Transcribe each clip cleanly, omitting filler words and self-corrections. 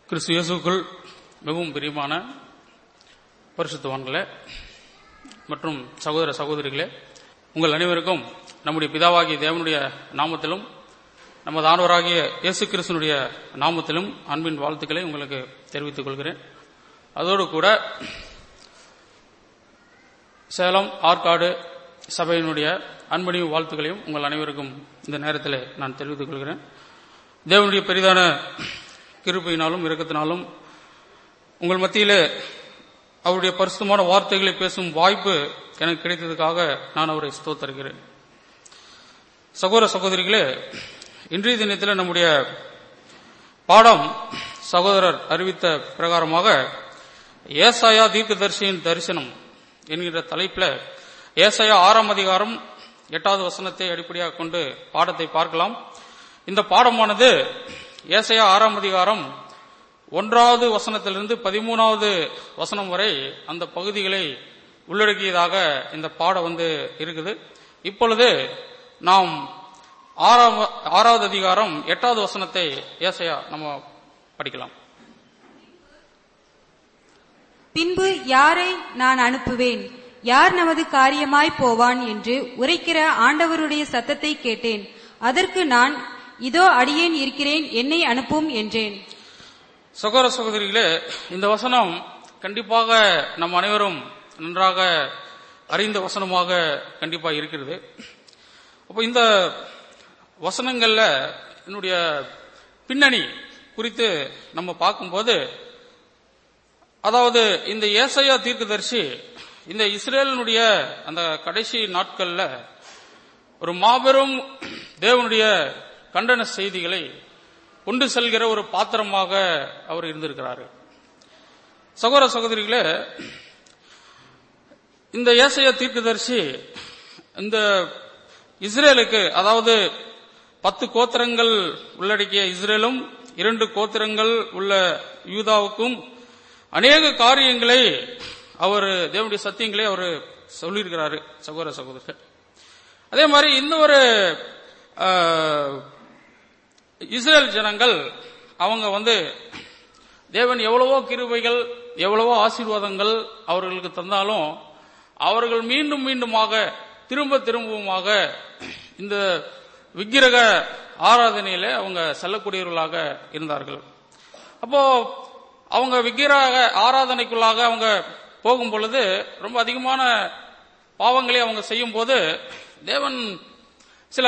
கிறிஸ்து இயேசுவுக்குள் மிகவும் பிரியமான பரிசுத்தவான்களே மற்றும் சகோதர சகோதரிகளே, உங்கள் அனைவருக்கும் நம்முடைய பிதாவாகிய தேவனுடைய நாமத்திலும் நமது ஆண்டவராகிய இயேசு கிறிஸ்துனுடைய நாமத்திலும் அன்பின் வாழ்த்துக்களை உங்களுக்கு தெரிவித்துக் கொள்கிறேன். அதோடு கூட சேலம் ஆற்காடு சபையினுடைய அன்பனையும் வாழ்த்துக்களையும் உங்கள் அனைவருக்கும் இந்த நேரத்தில் நான் தெரிவித்துக் கொள்கிறேன். தேவனுடைய பெரிதான கிருபையினாலும் இரக்கத்தினாலும் உங்கள் மத்தியிலே அவருடைய பரிசுத்தமான வார்த்தைகளை பேசும் வாய்ப்பு எனக்கு கிடைத்ததுக்காக நான் அவரை ஸ்தோத்தரிக்கிறேன். சகோதர சகோதரிகளே, இன்றைய தினத்தில் நம்முடைய பாடம் சகோதரர் அறிவித்த பிரகாரமாக ஏசாயா தீர்க்கதரிசியின் தரிசனம் என்கிற தலைப்பில் ஏசாயா 6ஆம் அதிகாரம் 8வது வசனத்தை அடிப்படையாக கொண்டு பாடத்தை பார்க்கலாம். இந்த பாடமானது ஏசாயா 6ஆம் அதிகாரம் 1வது வசனத்திலிருந்து 13வது வசனம் வரை அந்த பகுதிகளை உள்ளடக்கியதாக இந்த பாடம் இருக்குது. இப்பொழுது நாம் 6வது அதிகாரம் 8வது வசனத்தை ஏசாயா நம்ம படிக்கலாம். பின்பு யாரை நான் அனுப்புவேன், யார் நமது காரியமாய் போவான் என்று உரைக்கிற ஆண்டவருடைய சத்தத்தை கேட்டேன். அதற்கு நான், இதோ அடியேன் இருக்கிறேன், என்னை அனுப்பும் என்றேன். சகோதர சகோதரிகளே, இந்த வசனம் கண்டிப்பாக நம் அனைவரும் நன்றாக அறிந்த வசனமாக கண்டிப்பாக இருக்கிறது. அப்போ இந்த வசனங்கள்ல என்னுடைய பின்னணி குறித்து நம்ம பார்க்கும்போது, அதாவது இந்த ஏசாயா தீர்க்கதரிசி இந்த இஸ்ரேலினுடைய அந்த கடைசி நாட்கள்ல ஒரு மாபெரும் தேவனுடைய கண்டன செய்திகளை கொண்டு செல்கிற ஒரு பாத்திரமாக அவர் இருந்திருக்கிறார். சகோதர சகோதரிகளே, இந்த ஏசாயா தீர்க்கதரிசி இந்த இஸ்ரேலுக்கு, அதாவது 10 கோத்திரங்கள் உள்ளடக்கிய இஸ்ரேலும் 2 கோத்திரங்கள் உள்ள யூதாவுக்கும் அநேக காரியங்களை அவர் தேவனுடைய சத்தியங்களை அவர் சொல்லியிருக்கிறாரு. சகோதர சகோதரர்கள், அதே மாதிரி இந்த ஒரு இஸ்ரேல் ஜனங்கள் அவங்க தேவன் எவ்வளவோ கிருபைகள் எவ்வளவோ ஆசீர்வாதங்கள் அவர்களுக்கு தந்தாலும் அவர்கள் மீண்டும் மீண்டுமாக திரும்பவுமாக இந்த விக்கிரக ஆராதனையில அவங்க செல்லக்கூடியவர்களாக இருந்தார்கள். அப்போ அவங்க விக்கிரக ஆராதனைக்குள்ளாக அவங்க போகும் பொழுது ரொம்ப அதிகமான பாவங்களை அவங்க செய்யும் போது தேவன் சில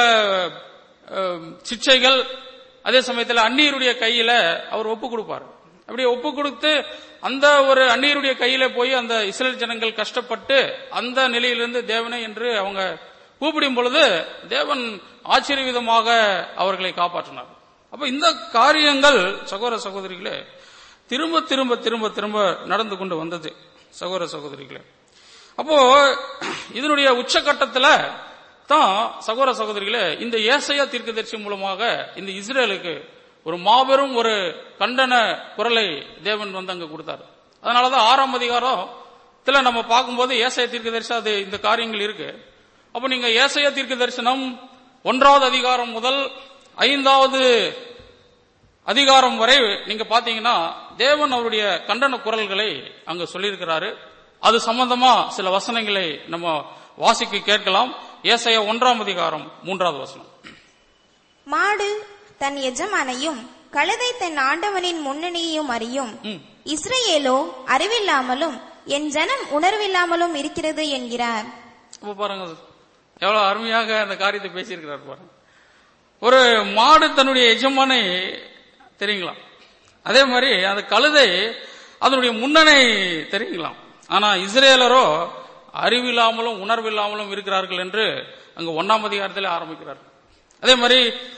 சிக்ஷைகள், அதே சமயத்தில் அந்நியருடைய கையில அவர் ஒப்பு கொடுப்பார். அப்படி ஒப்பு கொடுத்து அந்த ஒரு அந்நியருடைய கையில போய் அந்த இஸ்ரேல் ஜனங்கள் கஷ்டப்பட்டு அந்த நிலையிலிருந்து தேவனே என்று அவங்க கூப்பிடும் பொழுது தேவன் ஆச்சரியவிதமாக அவர்களை காப்பாற்றினார். அப்ப இந்த காரியங்கள் சகோதர சகோதரிகளே திரும்ப திரும்ப திரும்ப திரும்ப நடந்து கொண்டு வந்தது. சகோதர சகோதரிகளே, அப்போ இதனுடைய உச்சகட்டத்துல தான் சகோதர சகோதரிகளே இந்த ஏசாயா தீர்க்கதரிசி மூலமாக இந்த இஸ்ரேலுக்கு ஒரு மாபெரும் ஒரு கண்டன குரலை தேவன் அங்க கொடுத்தார். அதனாலதான் 6ஆம் அதிகாரத்துல நம்ம பார்க்கும்போது ஏசாயா தீர்க்கதரிசி அது இந்த காரியங்கள் இருக்கு. அப்ப நீங்க ஏசாயா தீர்க்க தரிசனம் 1வது அதிகாரம் முதல் 5வது அதிகாரம் வரை நீங்க பாத்தீங்கன்னா தேவன் அவருடைய கண்டன குரல்களை அங்க சொல்லியிருக்கிறாரு. அது சம்பந்தமா சில வசனங்களை நம்ம வாசிக்க கேட்கலாம். ஏசாயா 1ஆம் அதிகாரம் 3வது வசனம். மாடு தன் எஜமானையும் கழுதை தன் ஆண்டவனின் முன்னணியையும் அறியும், இஸ்ரவேலோ அறிவில்லாமலும் என் ஜனம் உணர்வில்லாமலும் இருக்கிறது என்கிறார். பாருங்க எவ்வளவு அருமையாக அந்த காரியத்தை பேசியிருக்கிறார் பாருங்க. ஒரு மாடு தன்னுடைய எஜமானை தெரியுங்களா, அதே மாதிரி அந்த கழுதை அதனுடைய முன்னணை தெரியுங்களாம். ஆனா இஸ்ரேலரோ அறிவில்லாமலும் உணர்வில்லாமலும் இருக்கிறார்கள் என்று அங்க 1ஆம் அதிகாரத்தில் ஆரம்பிக்கிறார். அதே மாதிரி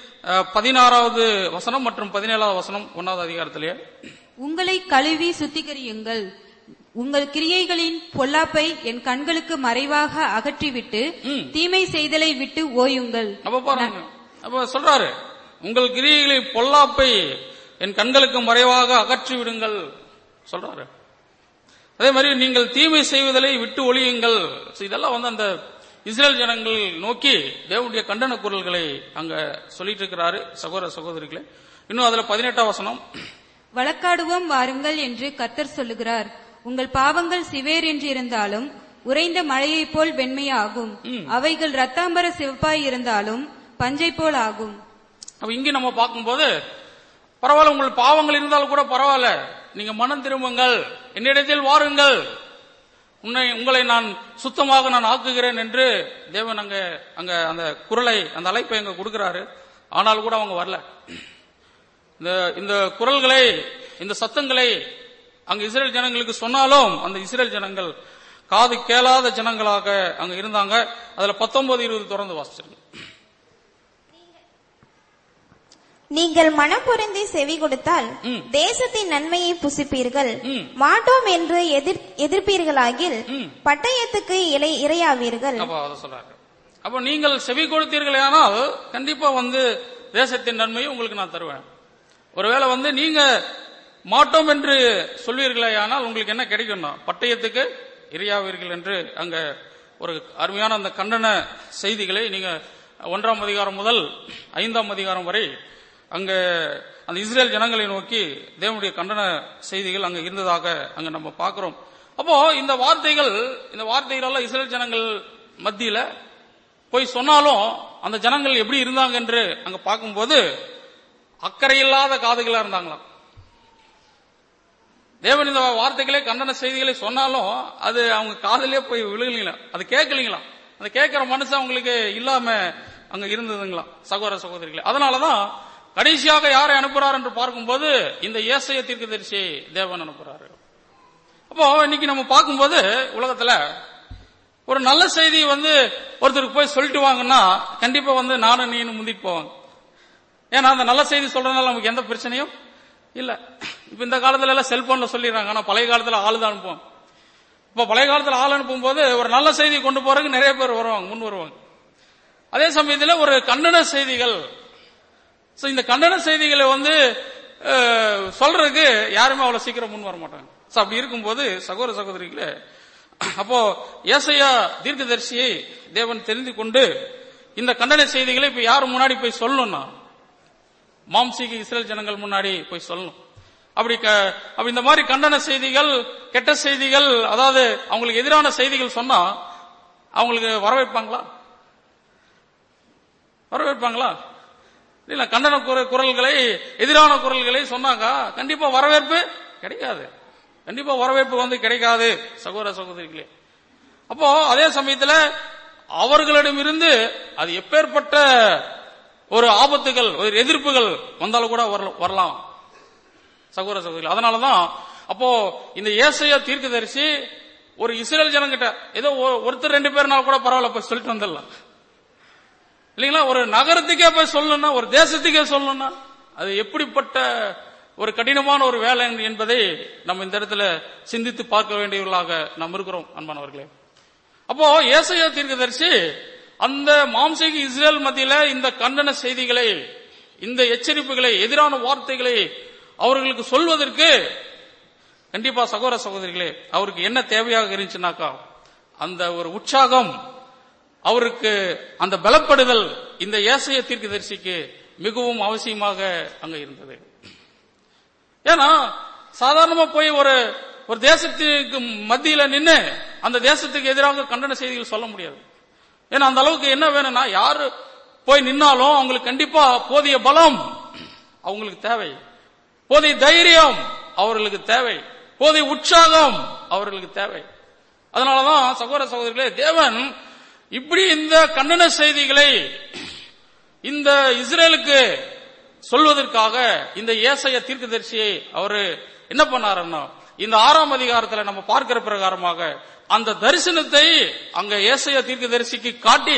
16வது வசனம் மற்றும் 17வது வசனம் 1வது அதிகாரத்திலேயே, உங்களை கழுவி சுத்திகரியுங்கள், உங்கள் கிரியைகளின் பொல்லாப்பை என் கண்களுக்கு மறைவாக அகற்றிவிட்டு தீமை செய்தலை விட்டு ஓயுங்கள். அப்ப பாருங்க, அப்ப சொல்றாரு உங்கள் கிரியைகளின் பொல்லாப்பை என் கண்களுக்கு மறைவாக அகற்றி விடுங்கள் சொல்றாரு. அதே மாதிரி நீங்கள் தீமை செய்வதை விட்டு ஒழியுங்கள். இதெல்லாம் அந்த இஸ்ரேல் ஜனங்கள் நோக்கி தேவனுடைய கண்டன குரல்களை அங்க சொல்லிட்டு இருக்கிறாரு. சகோதர சகோதரிகளே, இன்னும் அதுல 18ஆம் வசனம், வழக்காடுவோம் வாருங்கள் என்று கர்த்தர் சொல்லுகிறார். உங்கள் பாவங்கள் சிவேர் என்று இருந்தாலும் உறைந்த மழையைப் போல் வெண்மையாகும். அவைகள் ரத்தாம்பர சிவப்பாய் இருந்தாலும் பஞ்சை போல் ஆகும். இங்க நம்ம பார்க்கும்போது பரவாயில்ல, உங்கள் பாவங்கள் இருந்தாலும் கூட பரவாயில்ல, நீங்க மனம் திரும்புங்கள், என்னிடத்தில் வாருங்கள், உங்களை நான் சுத்தமாக நான் ஆக்குகிறேன் என்று தேவன் அங்க அந்த குரலை, அந்த அழைப்பை அங்க கொடுக்கிறாரு. ஆனால் கூட அவங்க வரல. இந்த குரல்களை, இந்த சத்தங்களை அங்க இஸ்ரேல் ஜனங்களுக்கு சொன்னாலும் அந்த இஸ்ரேல் ஜனங்கள் காது கேளாத ஜனங்களாக அங்க இருந்தாங்க. அதுல 19-20 தொடர்ந்து வாசிச்சிருங்க. நீங்கள் மனம் பொருந்தி செவி கொடுத்தால் தேசத்தின் நன்மையை புசிப்பீர்கள். மாட்டோம் என்று எதிர்ப்பீர்களாகில் பட்டயத்துக்கு இரையாவீர்கள். அப்ப நீங்கள் செவி கொடுத்தீர்களே ஆனால் கண்டிப்பா தேசத்தின் நன்மையை உங்களுக்கு நான் தருவேன். ஒருவேளை நீங்க மாட்டோம் என்று சொல்வீர்களே ஆனால் உங்களுக்கு என்ன கிடைக்கும்னா பட்டயத்துக்கு இரையாவீர்கள் என்று அங்க ஒரு அருமையான அந்த கண்டன செய்திகளை நீங்க 1ஆம் அதிகாரம் முதல் 5ஆம் அதிகாரம் வரை அங்க அந்த இஸ்ரேல் ஜனங்களை நோக்கி தேவனுடைய கண்டன செய்திகள் அங்க இருந்ததாக அங்க நம்ம பார்க்கிறோம். அப்போ இந்த வார்த்தைகள் இஸ்ரேல் ஜனங்கள் மத்தியில போய் சொன்னாலும் அந்த ஜனங்கள் எப்படி இருந்தாங்க என்று அங்க பார்க்கும்போது அக்கறையில்லாத காதுகளா இருந்தாங்களாம். தேவன் இந்த வார்த்தைகளே கண்டன செய்திகளை சொன்னாலும் அது அவங்க காதலே போய் விழுகலீங்களா, அது கேட்கலீங்களாம். அந்த கேட்கிற மனசு அவங்களுக்கு இல்லாம அங்க இருந்ததுங்களாம் சகோதர சகோதரிகளே. அதனாலதான் கடைசியாக யாரை அனுப்புறாரு என்று பார்க்கும்போது இந்த ஏசாயா தீர்க்கதரிசியை தேவன் அனுப்புறாரு. அப்போ இன்னைக்கு நம்ம பார்க்கும்போது உலகத்துல ஒரு நல்ல செய்தி ஒருத்தருக்கு போய் சொல்லிட்டு வாங்கன்னா கண்டிப்பா நானும் நீனும் முந்திட்டு போவாங்க. ஏன்னா அந்த நல்ல செய்தி சொல்றதுனால நமக்கு எந்த பிரச்சனையும் இல்ல. இப்ப இந்த காலத்துல எல்லாம் செல்போன்ல சொல்லிடுறாங்க. ஆனா பழைய காலத்துல ஆளு தான் அனுப்புவோம். இப்ப பழைய காலத்துல ஆள் அனுப்பும் போது ஒரு நல்ல செய்தி கொண்டு போறதுக்கு நிறைய பேர் வருவாங்க, முன் வருவாங்க. அதே சமயத்துல ஒரு கண்டன செய்திகள், இந்த கண்டன செய்திகளை சொல்றதுக்கு யாருமே அவ்வளவு சீக்கிரம் முன் வர மாட்டாங்க. அப்படி இருக்கும்போது சகோதர சகோதரிகளே, அப்போ ஏசாயா தீர்க்கதரிசியை தேவன் தெரிந்து கொண்டு இந்த கண்டன செய்திகளை இப்ப யாரு முன்னாடி போய் சொல்லணும்னா மாம்சீக இஸ்ரேல் ஜனங்கள் முன்னாடி போய் சொல்லணும். அப்படி இந்த மாதிரி கண்டன செய்திகள், கெட்ட செய்திகள், அதாவது அவங்களுக்கு எதிரான செய்திகள் சொன்னா அவங்களுக்கு வரவேற்பாங்களா? இல்ல, கண்டன குரல்களை, எதிரான குரல்களை சொன்னாங்க கண்டிப்பா வரவேற்பு கிடைக்காது. கண்டிப்பா வரவேற்பு கிடைக்காது சகோதர சகோதரிகளே. அப்போ அதே சமயத்துல அவர்களிடமிருந்து அது எப்பேற்பட்ட ஒரு ஆபத்துகள், ஒரு எதிர்ப்புகள் வந்தாலும் கூட வரலாம் சகோதர சகோதரிகள். அதனாலதான் அப்போ இந்த ஏசாயா தீர்க்கதரிசி ஒரு இஸ்ரேல் ஜனங்கிட்ட ஏதோ ஒருத்தர் 2 பேர்னால கூட பரவாயில்ல போய் சொல்லிட்டு வந்துடலாம் இல்லைங்களா. ஒரு நகரத்துக்கே போய் சொல்லணும்னா, ஒரு தேசத்துக்கே சொல்லணும்னா அது எப்படிப்பட்ட ஒரு கடினமான ஒரு வேலை என்பதை நம்ம இந்த இடத்துல சிந்தித்து பார்க்க வேண்டியவர்களாக நாம் இருக்கிறோம் அன்பானவர்களே. அப்போ ஏசாயா தீர்க்கதரிசி அந்த மாம்சீக இஸ்ரேல் மத்தியில இந்த கண்டன செய்திகளை, இந்த எச்சரிப்புகளை, எதிரான வார்த்தைகளை அவர்களுக்கு சொல்வதற்கு கண்டிப்பா சகோதர சகோதரிகளே அவருக்கு என்ன தேவையாக இருந்துச்சுனாக்கா அந்த ஒரு உற்சாகம், அவருக்கு அந்த பலப்படுதல் இந்த ஏசாயா தீர்க்கதரிசிக்கு மிகவும் அவசியமாக அங்க இருந்தது. ஏன்னா சாதாரணமா போய் ஒரு தேசத்துக்கு மத்தியில நின்று அந்த தேசத்துக்கு எதிராக கண்டன செய்திகள் சொல்ல முடியாது. ஏன்னா அந்த அளவுக்கு என்ன வேணும்னா யாரு போய் நின்னாலும் அவங்களுக்கு கண்டிப்பா போதிய பலம் அவங்களுக்கு தேவை, போதிய தைரியம் அவர்களுக்கு தேவை, போதிய உற்சாகம் அவர்களுக்கு தேவை. அதனாலதான் சகோதர சகோதரிகளே தேவன் இப்படி இந்த கண்டன செய்திகளை இந்த இஸ்ரேலுக்கு சொல்வதற்காக இந்த ஏசாயா தீர்க்கதரிசியை அவரு என்ன பண்ணாருன்னா இந்த 6ஆம் அதிகாரத்துல நம்ம பார்க்கிற பிரகாரமாக அந்த தரிசனத்தை அங்க ஏசாயா தீர்க்கதரிசிக்கு காட்டி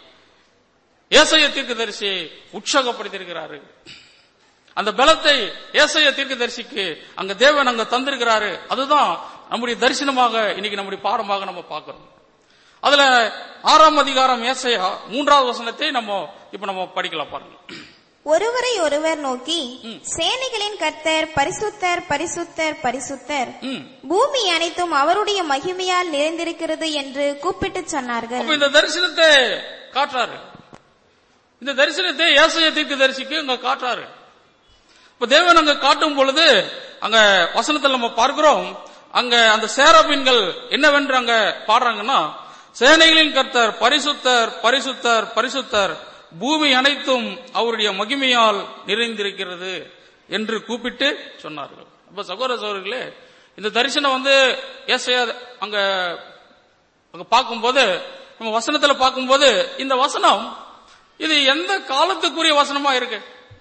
ஏசாயா தீர்க்கதரிசியை உற்சாகப்படுத்தியிருக்கிறாரு. அந்த பலத்தை ஏசாயா தீர்க்கதரிசிக்கு அங்க தேவன் அங்க தந்திருக்கிறாரு. அதுதான் நம்முடைய தரிசனமாக இன்னைக்கு நம்முடைய பாடமாக நம்ம பார்க்கிறோம். அதுல 6ஆம் அதிகாரம் ஏசாயா 3வது வசனத்தை நம்ம படிக்கலாம் பாருங்க. ஒருவரை ஒருவர் நோக்கி சேனைகளின் கர்த்தர் பரிசுத்தர் பரிசுத்தர் பரிசுத்தர், பூமி அனைத்தும் அவருடைய மகிமையால் நிறைந்திருக்கிறது என்று கூப்பிட்டு சொன்னார்கள். இந்த தரிசனத்தை காட்டுறாரு. இந்த தரிசனத்தை ஏசாயா தீர்க்கதரிசிக்கு இங்க காட்டுறாரு. இப்ப தேவன் அங்க காட்டும் பொழுது அங்க வசனத்தில் நம்ம பார்க்கிறோம், அங்க அந்த சேராபீன்கள் என்னவென்று அங்க பாடுறாங்கன்னா, சேனைகளின் கர்த்தர் பரிசுத்தர் பரிசுத்தர் பரிசுத்தர், பூமி அனைத்தும் அவருடைய மகிமையால் நிறைந்திருக்கிறது என்று கூப்பிட்டு சொன்னார்கள். அப்ப சகோதர சகோதரிகளே, இந்த தரிசனம் ஏசாயா அங்க பார்க்கும்போது, நம்ம வசனத்துல பார்க்கும்போது, இந்த வசனம் இது எந்த காலத்துக்குரிய வசனமா இருக்கு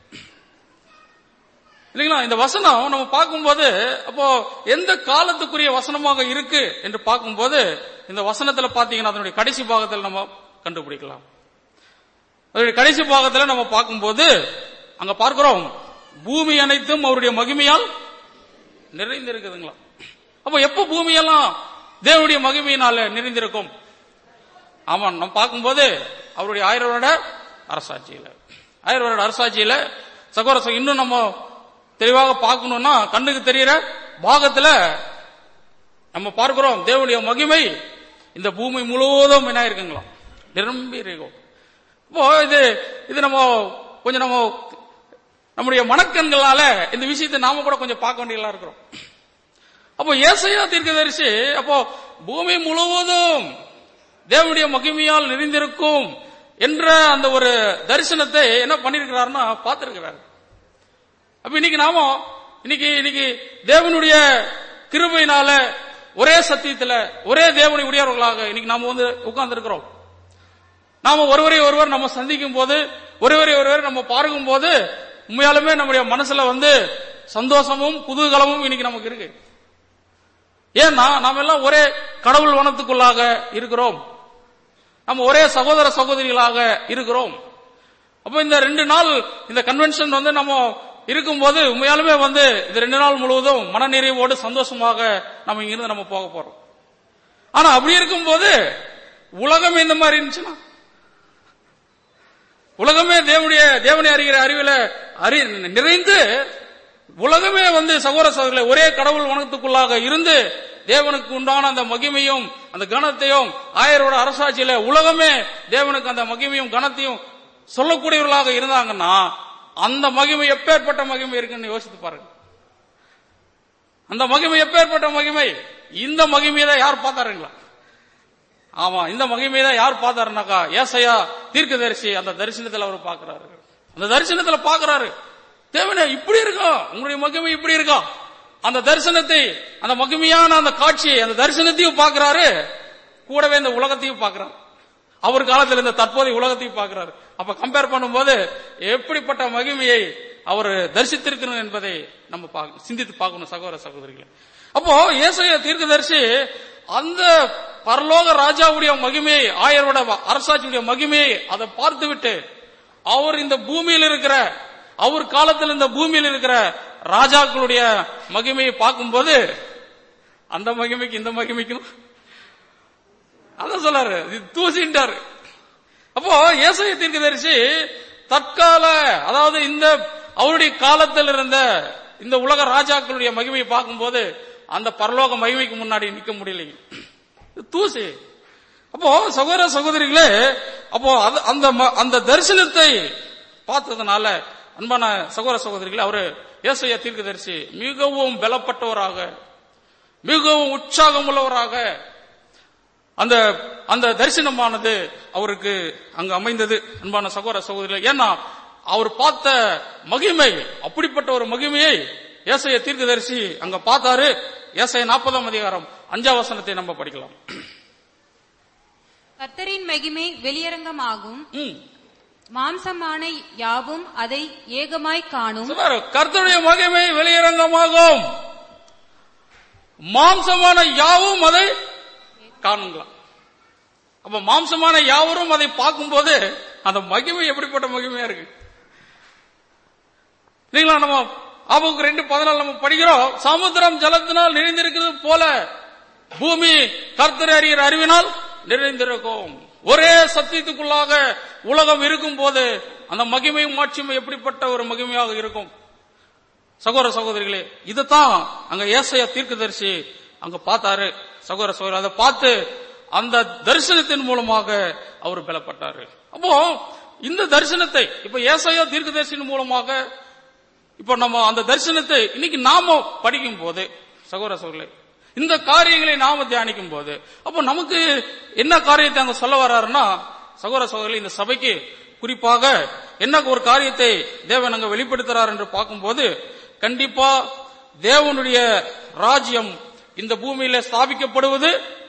இல்லைங்களா? இந்த வசனம் நம்ம பார்க்கும்போது அப்போ எந்த காலத்துக்குரிய வசனமாக இருக்கு என்று பார்க்கும்போது, இந்த வசனத்துல பாத்தீங்கன்னா அதனுடைய கடைசி பாகத்தில் நம்ம கண்டுபிடிக்கலாம். அதனுடைய கடைசி பாகத்தில் நம்ம பார்க்கும்போது அங்க பார்க்கிறோம், பூமி அனைத்தும் அவருடைய மகிமையால் நிறைந்திருக்குதுங்களா. அப்போ எப்ப பூமியெல்லாம் தேவனுடைய மகிமையினால நிறைந்திருக்கும்? ஆமா, நம்ம பார்க்கும்போது அவருடைய 1000 வருட அரசாட்சியில, 1000 வருட அரசாட்சியில சகோதர இன்னும் நம்ம தெளிவாக பார்க்கணும்னா, கண்ணுக்கு தெரிகிற பாகத்துல நம்ம பார்க்கிறோம் தேவனுடைய மகிமை இந்த பூமி முழுவதும் என்ன இருக்குங்களா, நிரம்பி இருக்கும். இப்போ இது நம்ம கொஞ்சம் நம்முடைய மனக்கண்களால இந்த விஷயத்தை நாம கூட கொஞ்சம் பார்க்க வேண்டியதா இருக்கிறோம். அப்போ ஏசாயா தீர்க்கதரிசி அப்போ பூமி முழுவதும் தேவனுடைய மகிமையால் நிறைந்திருக்கும் என்ற அந்த ஒரு தரிசனத்தை என்ன பண்ணிருக்கிறாருன்னா பார்த்திருக்கிறார். அப்ப இன்னைக்கு தேவனுடைய கிருபையினால ஒரே சத்தியத்துல ஒரே தேவனை உடையவர்களாக இன்னைக்கு நாம உட்கார்ந்து இருக்கிறோம். நாம ஒருவர் நம்ம சந்திக்கும் போது, ஒருவர் நம்ம பார்க்கும் போது உண்மையாலுமே நம்முடைய மனசுல சந்தோஷமும் குதூகலமும் இன்னைக்கு நமக்கு இருக்கு. ஏன்னா நாம எல்லாம் ஒரே கடவுள் வனத்துக்குள்ளாக இருக்கிறோம், நம்ம ஒரே சகோதர சகோதரிகளாக இருக்கிறோம். அப்ப இந்த 2 நாள் இந்த கன்வென்ஷன் நம்ம இருக்கும்போது உண்மையாலுமே இந்த 2 நாள் முழுவதும் மனநிறைவோடு சந்தோஷமாக நம்ம இங்கிருந்து நம்ம போக போறோம். ஆனா அப்படி இருக்கும்போது உலகமே இந்த மாதிரி இருந்துச்சுன்னா, உலகமே தேவனை அறிகிற அறிவில நிறைந்து உலகமே சகோதர சகோதரிகளை ஒரே கடவுள் வனத்துக்குள்ளாக இருந்து தேவனுக்கு உண்டான அந்த மகிமையும் அந்த கனத்தையும் 1000 வருட அரசாட்சியில உலகமே தேவனுக்கு அந்த மகிமையும் கனத்தையும் சொல்லக்கூடியவர்களாக இருந்தாங்கன்னா, அந்த மகிமை எப்பேற்பட்ட மகிமை இருக்குன்னு யோசித்து பாருங்க. அந்த மகிமை எப்பேற்பட்ட மகிமை. இந்த மகிமையை தான் யார் பார்த்தாருங்களா? ஆமா, இந்த மகிமையை தான் யார் பார்த்தாருனாக்கா ஏசாயா தீர்க்கதரிசி அந்த தரிசனத்தில் அவர் பார்க்கிறாரு. அந்த தரிசனத்தில் பார்க்கிறாரு, தேவனே இப்படி இருக்கும், உங்களுடைய மகிமை இப்படி இருக்கும். அந்த தரிசனத்தை, அந்த மகிமையான அந்த காட்சியை, அந்த தரிசனத்தையும் பார்க்கிறாரு, கூடவே இந்த உலகத்தையும் பார்க்கிறாரு. அவர் காலத்தில் இந்த தற்போதைய உலகத்தையும் பார்க்கிறாரு. அப்ப கம்பேர் பண்ணும்போது எப்படிப்பட்ட மகிமையை அவர் தரிசித்திருக்கணும் என்பதை நம்ம சிந்தித்து பார்க்கணும் சகோதர சகோதரிகளை. அப்போ ஏசாயா தீர்க்கதரிசி அந்த பரலோக ராஜாவுடைய மகிமையை, 1000 வருட அரசாட்சியுடைய மகிமையை அதை பார்த்து விட்டு அவர் இந்த பூமியில் இருக்கிற, அவர் காலத்தில் இந்த பூமியில் இருக்கிற ராஜாக்களுடைய மகிமையை பார்க்கும்போது அந்த மகிமைக்கு இந்த மகிமைக்கும் அதான் சொல்லாரு, தூசின்றாரு. அப்போ ஏசாயா தீர்க்கதரிசி தற்கால, அதாவது இந்த அவருடைய காலத்தில் இருந்த இந்த உலக ராஜாக்களுடைய மகிமையை பார்க்கும்போது அந்த பரலோக மகிமைக்கு முன்னாடி நிக்க முடியல, தூசி. அப்போ சகோதர சகோதரிகளே, அப்போ அந்த தரிசனத்தை பார்த்ததுனால அன்பான சகோதர சகோதரிகளே, அவரு ஏசாயா தீர்க்கதரிசி மிகவும் பலப்பட்டவராக, மிகவும் உற்சாகம் உள்ளவராக அந்த தரிசனமானது அவருக்கு அங்கு அமைந்தது. அன்பான சகோதர சகோதரிகளே, ஏன்னா அவர் பார்த்த மகிமை, அப்படிப்பட்ட ஒரு மகிமையை ஏசாயா தீர்க்கதரிசி அங்க பார்த்தாரு. ஏசாயா 40ஆம் அதிகாரம் 5ஆம் வசனத்தை நம்ம படிக்கலாம். கர்த்தரின் மகிமை வெளியரங்கமாகும், மாம்சமான யாவும் அதை ஏகமாய் காணும். கர்த்தருடைய மகிமை வெளியரங்கமாகும், மாம்சமான யாவும் அதை காணுங்களா. அப்ப மாம்சமான யாவரும் அதை பார்க்கும்போது அந்த மகிமை எப்படிப்பட்ட மகிமையா இருக்கு இல்லைங்களா. நம்ம ஆபுக்கு 2:14 நம்ம படிக்கிறோம், சமுத்திரம் ஜலத்தினால் நிறைந்திருக்கிறது போல பூமி கர்த்தரை அறிகிற அறிவினால் நிறைந்திருக்கும். ஒரே சத்தியத்துக்குள்ளாக உலகம் இருக்கும் போது அந்த மகிமையும் மாட்சியும் எப்படிப்பட்ட ஒரு மகிமையாக இருக்கும் சகோதர சகோதரிகளே. இதைத்தான் அங்க ஏசாயா தீர்க்கதரிசி அங்க பார்த்தாரு சகோதர சகோதரி. அதை பார்த்து அந்த தரிசனத்தின் மூலமாக அவர் பலப்பட்டாரு. அப்போ இந்த தரிசனத்தை இப்ப ஏசாயா தீர்க்கதரிசியின் மூலமாக இப்ப நம்ம அந்த தரிசனத்தை இன்னைக்கு நாம படிக்கும் போது சகோதர சகோதரர்களே, இந்த காரியங்களை நாம தியானிக்கும் போது அப்போ நமக்கு என்ன காரியத்தை அங்க சொல்ல வர்றாருன்னா, சகோதர சகோதரர்களே, இந்த சபைக்கு குறிப்பாக என்ன ஒரு காரியத்தை தேவன் அங்க வெளிப்படுத்துறார் என்று பார்க்கும்போது, கண்டிப்பா தேவனுடைய ராஜ்யம் இந்த பூமியில ஸ்தாபிக்கப்படுவது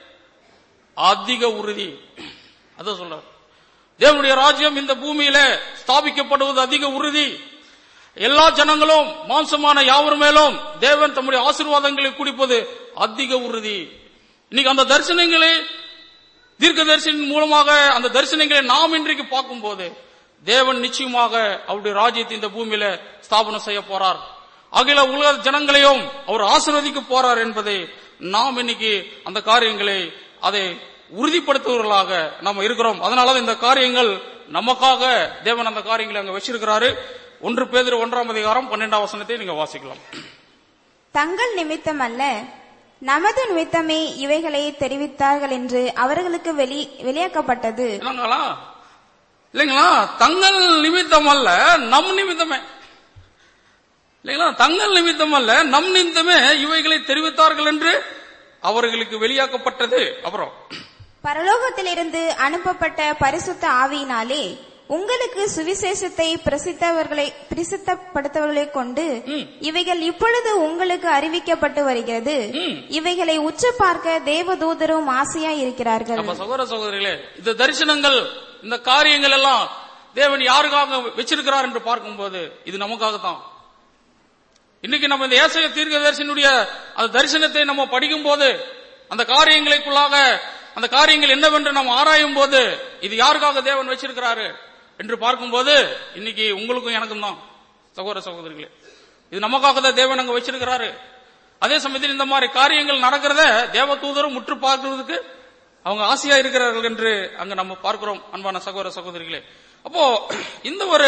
அதிக உறுதி. அதான் சொல்றார், தேவனுடைய ராஜ்யம் இந்த பூமியில ஸ்தாபிக்கப்படுவது அதிக உறுதி. எல்லா ஜனங்களும் மாம்சமான யாவர் மேலும் தேவன் தம்முடைய ஆசீர்வாதங்களை குடிப்பது அதிக உறுதி. இன்னைக்கு அந்த தரிசனங்களை தீர்க்க தரிசனின் மூலமாக அந்த தரிசனங்களை நாம் இன்றைக்கு பார்க்கும் போது தேவன் நிச்சயமாக அவருடைய ராஜ்யத்தை இந்த பூமியில ஸ்தாபனம் செய்ய போறார். அகில உலக ஜனங்களையும் அவர் ஆசீர்வதிக்க போறார் என்பதை நாம் இன்னைக்கு அந்த காரியங்களை அதை உறுதிப்படுத்துவர்களாக நாம் இருக்கிறோம். அதனால இந்த காரியங்கள் நமக்காக தேவன் அந்த காரியங்களை அங்க வச்சிருக்கிறாரு. 1 பேதுரு 1:12 நீங்க வாசிக்கலாம். தங்கள் நிமித்தம் அல்ல, நமது நிமித்தமே இவைகளை தெரிவித்தார்கள் என்று அவர்களுக்கு வெளியாக்கப்பட்டது. இல்லைங்களா? தங்கள் நிமித்தம் அல்ல, நம் நிமித்தமே. இல்லைங்களா? தங்கள் நிமித்தம் அல்ல, நம் நிமித்தமே இவைகளை தெரிவித்தார்கள் என்று அவர்களுக்கு வெளியாக்கப்பட்டது. அப்புறம் பரலோகத்திலிருந்து அனுப்பப்பட்ட பரிசுத்த ஆவியினாலே உங்களுக்கு சுவிசேஷத்தை பிரசித்தப்படுத்தவர்களை கொண்டு இவைகள் இப்பொழுது உங்களுக்கு அறிவிக்கப்பட்டு வருகிறது. இவைகளை உற்று பார்க்க தேவதூதரும் ஆசையாய் இருக்கிறார்கள். சகோதர சகோதரிகளே, இந்த தரிசனங்கள் இந்த காரியங்கள் எல்லாம் தேவன் யாருக்காக வச்சிருக்கிறார் என்று பார்க்கும்போது இது நமக்காகத்தான். இன்னைக்கு நம்ம இந்த ஏசாயா தீர்க்கதரிசனுடைய அந்த தரிசனத்தை நம்ம படிக்கும் போது அந்த காரியங்களுக்குள்ளாக அந்த காரியங்கள் என்னவென்று நம்ம ஆராயும் போது இது யாருக்காக தேவன் வச்சிருக்கிறாரு என்று பார்க்கும்போது இன்னைக்கு உங்களுக்கும் எனக்கும் தான் சகோதர சகோதரிகளே. இது நமக்காக தான் தேவன் அங்க வச்சிருக்கிறாரு. அதே சமயத்தில் இந்த மாதிரி காரியங்கள் நடக்கிறத தேவ தூதரும் முற்று பார்க்கிறதுக்கு அவங்க ஆசையா இருக்கிறார்கள் என்று அங்க நம்ம பார்க்கிறோம். அன்பான சகோதர சகோதரிகளே, அப்போ இந்த ஒரு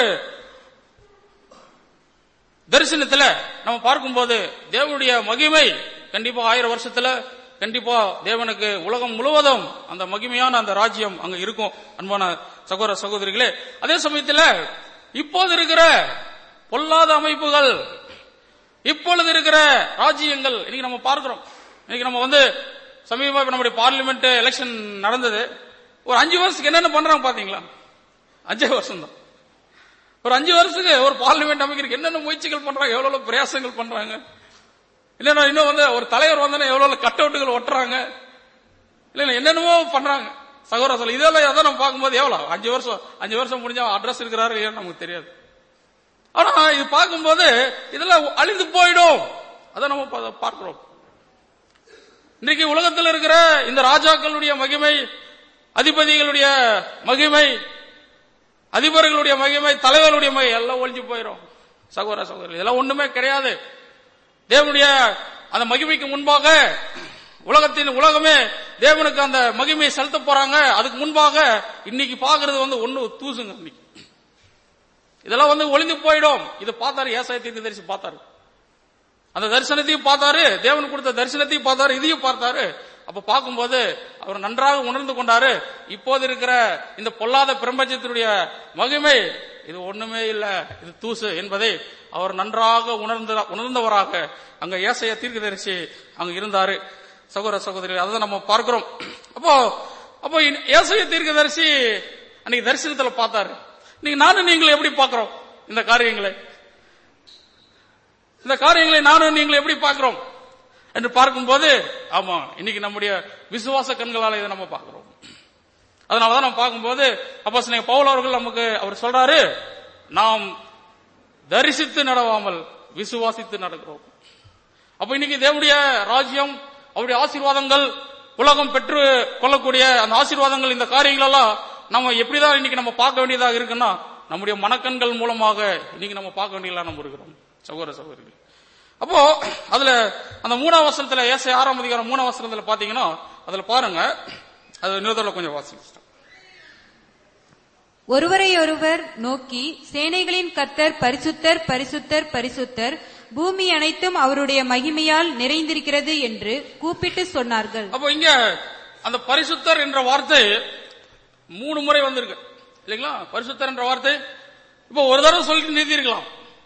தரிசனத்துல நம்ம பார்க்கும்போது தேவனுடைய மகிமை கண்டிப்பா 1000 வருஷத்துல கண்டிப்பா தேவனுக்கு உலகம் முழுவதும் அந்த மகிமையான அந்த ராஜ்யம் அங்க இருக்கும். அன்பான சகோதர சகோதரிகளே, அதே சமயத்தில் இப்போது இருக்கிற பொல்லாத அமைப்புகள், இப்பொழுது இருக்கிற ராஜ்யங்கள் இன்னைக்கு நம்ம பார்க்கிறோம். இன்னைக்கு நம்ம சமீபமாக நம்முடைய பார்லிமெண்ட் எலெக்ஷன் நடந்தது. ஒரு 5 வருஷத்துக்கு என்னென்ன பண்றாங்க பாத்தீங்களா? 5 வருஷம் தான். ஒரு 5 வருஷத்துக்கு ஒரு பார்லிமெண்ட் அமைக்கிறதுக்கு என்னென்ன முயற்சிகள் பண்றாங்க, எவ்வளவு பிரயாசங்கள் பண்றாங்க. இல்லைன்னா இன்னும் ஒரு தலைவர் எவ்வளவு கட் அவுட்டுகள் ஒட்டுறாங்க, இல்லைன்னா என்னென்னமோ பண்றாங்க. சகோதர இதெல்லாம் எதை நம்ம பார்க்கும்போது எவ்வளவு 5 வருஷம் முடிஞ்சா அட்ரஸ் இருக்கிறாரு இல்லையா நமக்கு தெரியாது. ஆனா இது பார்க்கும்போது இதெல்லாம் அழிந்து போயிடும். அதை நம்ம பார்க்கிறோம். இன்றைக்கு உலகத்தில் இருக்கிற இந்த ராஜாக்களுடைய மகிமை, அதிபதிகளுடைய மகிமை, அதிபர்களுடைய மகிமை, தலைவர்களுடைய மகிமை எல்லாம் ஒழிஞ்சு போயிடும். சகோதர சகோதரி இதெல்லாம் ஒண்ணுமே கிடையாது. தேவனுடைய அந்த மகிமைக்கு முன்பாக உலகமே தேவனுக்கு அந்த மகிமையை செலுத்த போறாங்க. அதுக்கு முன்பாக இன்னைக்கு பாக்குறது ஒண்ணு தூசுங்க. இன்னைக்கு இதெல்லாம் ஒளிந்து போயிடும். இதை பார்த்தாரு ஏசாயா தீர்க்கதரிசி, பார்த்தாரு அந்த தரிசனத்தையும் பார்த்தாரு, தேவன் கொடுத்த தரிசனத்தையும் பார்த்தாரு, இதையும் பார்த்தாரு. அப்ப பார்க்கும்போது அவர் நன்றாக உணர்ந்து கொண்டாரு, இப்போது இருக்கிற இந்த பொல்லாத பிரபஞ்சத்தினுடைய மகிமை இது ஒண்ணுமே இல்ல, இது தூசு என்பதை அவர் நன்றாக உணர்ந்தவராக அங்க ஏசாயா தீர்க்கதரிசி அங்க இருந்தாரு. சகோதர சகோதரி அதை நம்ம பார்க்கிறோம். அப்போ ஏசாயா தீர்க்கதரிசி அன்னைக்கு தரிசனத்துல பார்த்தாரு. இன்னைக்கு நானும் நீங்களும் எப்படி பார்க்கிறோம் இந்த காரியங்களை? இந்த காரியங்களை நானும் நீங்களும் எப்படி பார்க்கிறோம் என்று பார்க்கும்போது, ஆமா இன்னைக்கு நம்முடைய விசுவாச கண்களால் இதை நம்ம பார்க்கிறோம். அதனாலதான் நம்ம பார்க்கும்போது அப்போஸ்தலன் பவுல் அவர்கள் நமக்கு அவர் சொல்றாரு, நாம் தரிசித்து நடவாமல் விசுவாசித்து நடக்கிறோம். அப்ப இன்னைக்கு தேவனுடைய ராஜ்யம், அவருடைய ஆசீர்வாதங்கள், உலகம் பெற்று கொள்ளக்கூடிய அந்த ஆசீர்வாதங்கள், இந்த காரியங்கள் எல்லாம் நம்ம எப்படிதான் இன்னைக்கு நம்ம பார்க்க வேண்டியதாக இருக்குன்னா நம்முடைய மனக்கண்கள் மூலமாக இன்னைக்கு நம்ம பார்க்க வேண்டியதா நம்ம இருக்கிறோம் சகோதர சகோதரிகள். அப்போ அதுல அந்த 3ஆம் வசனத்துல ஏசாயா 6ஆம் அதிகாரம் 3ஆம் வசனத்துல பாத்தீங்கன்னா அதுல பாருங்க, அது இன்னொரு கொஞ்சம் வாசிங்க. ஒருவரையொருவர் நோக்கி சேனைகளின் கர்த்தர் பரிசுத்தர் பரிசுத்தர் பரிசுத்தர், பூமி அனைத்தும் அவருடைய மகிமையால் நிறைந்திருக்கிறது என்று கூப்பிட்டு சொன்னார்கள். அப்போ இங்க அந்த பரிசுத்தர் என்ற வார்த்தை 3 முறை வந்திருக்கு இல்லைங்களா? பரிசுத்தர் என்ற வார்த்தை இப்போ ஒரு தடவை சொல்லிட்டு நிறுத்திருக்கலாம்.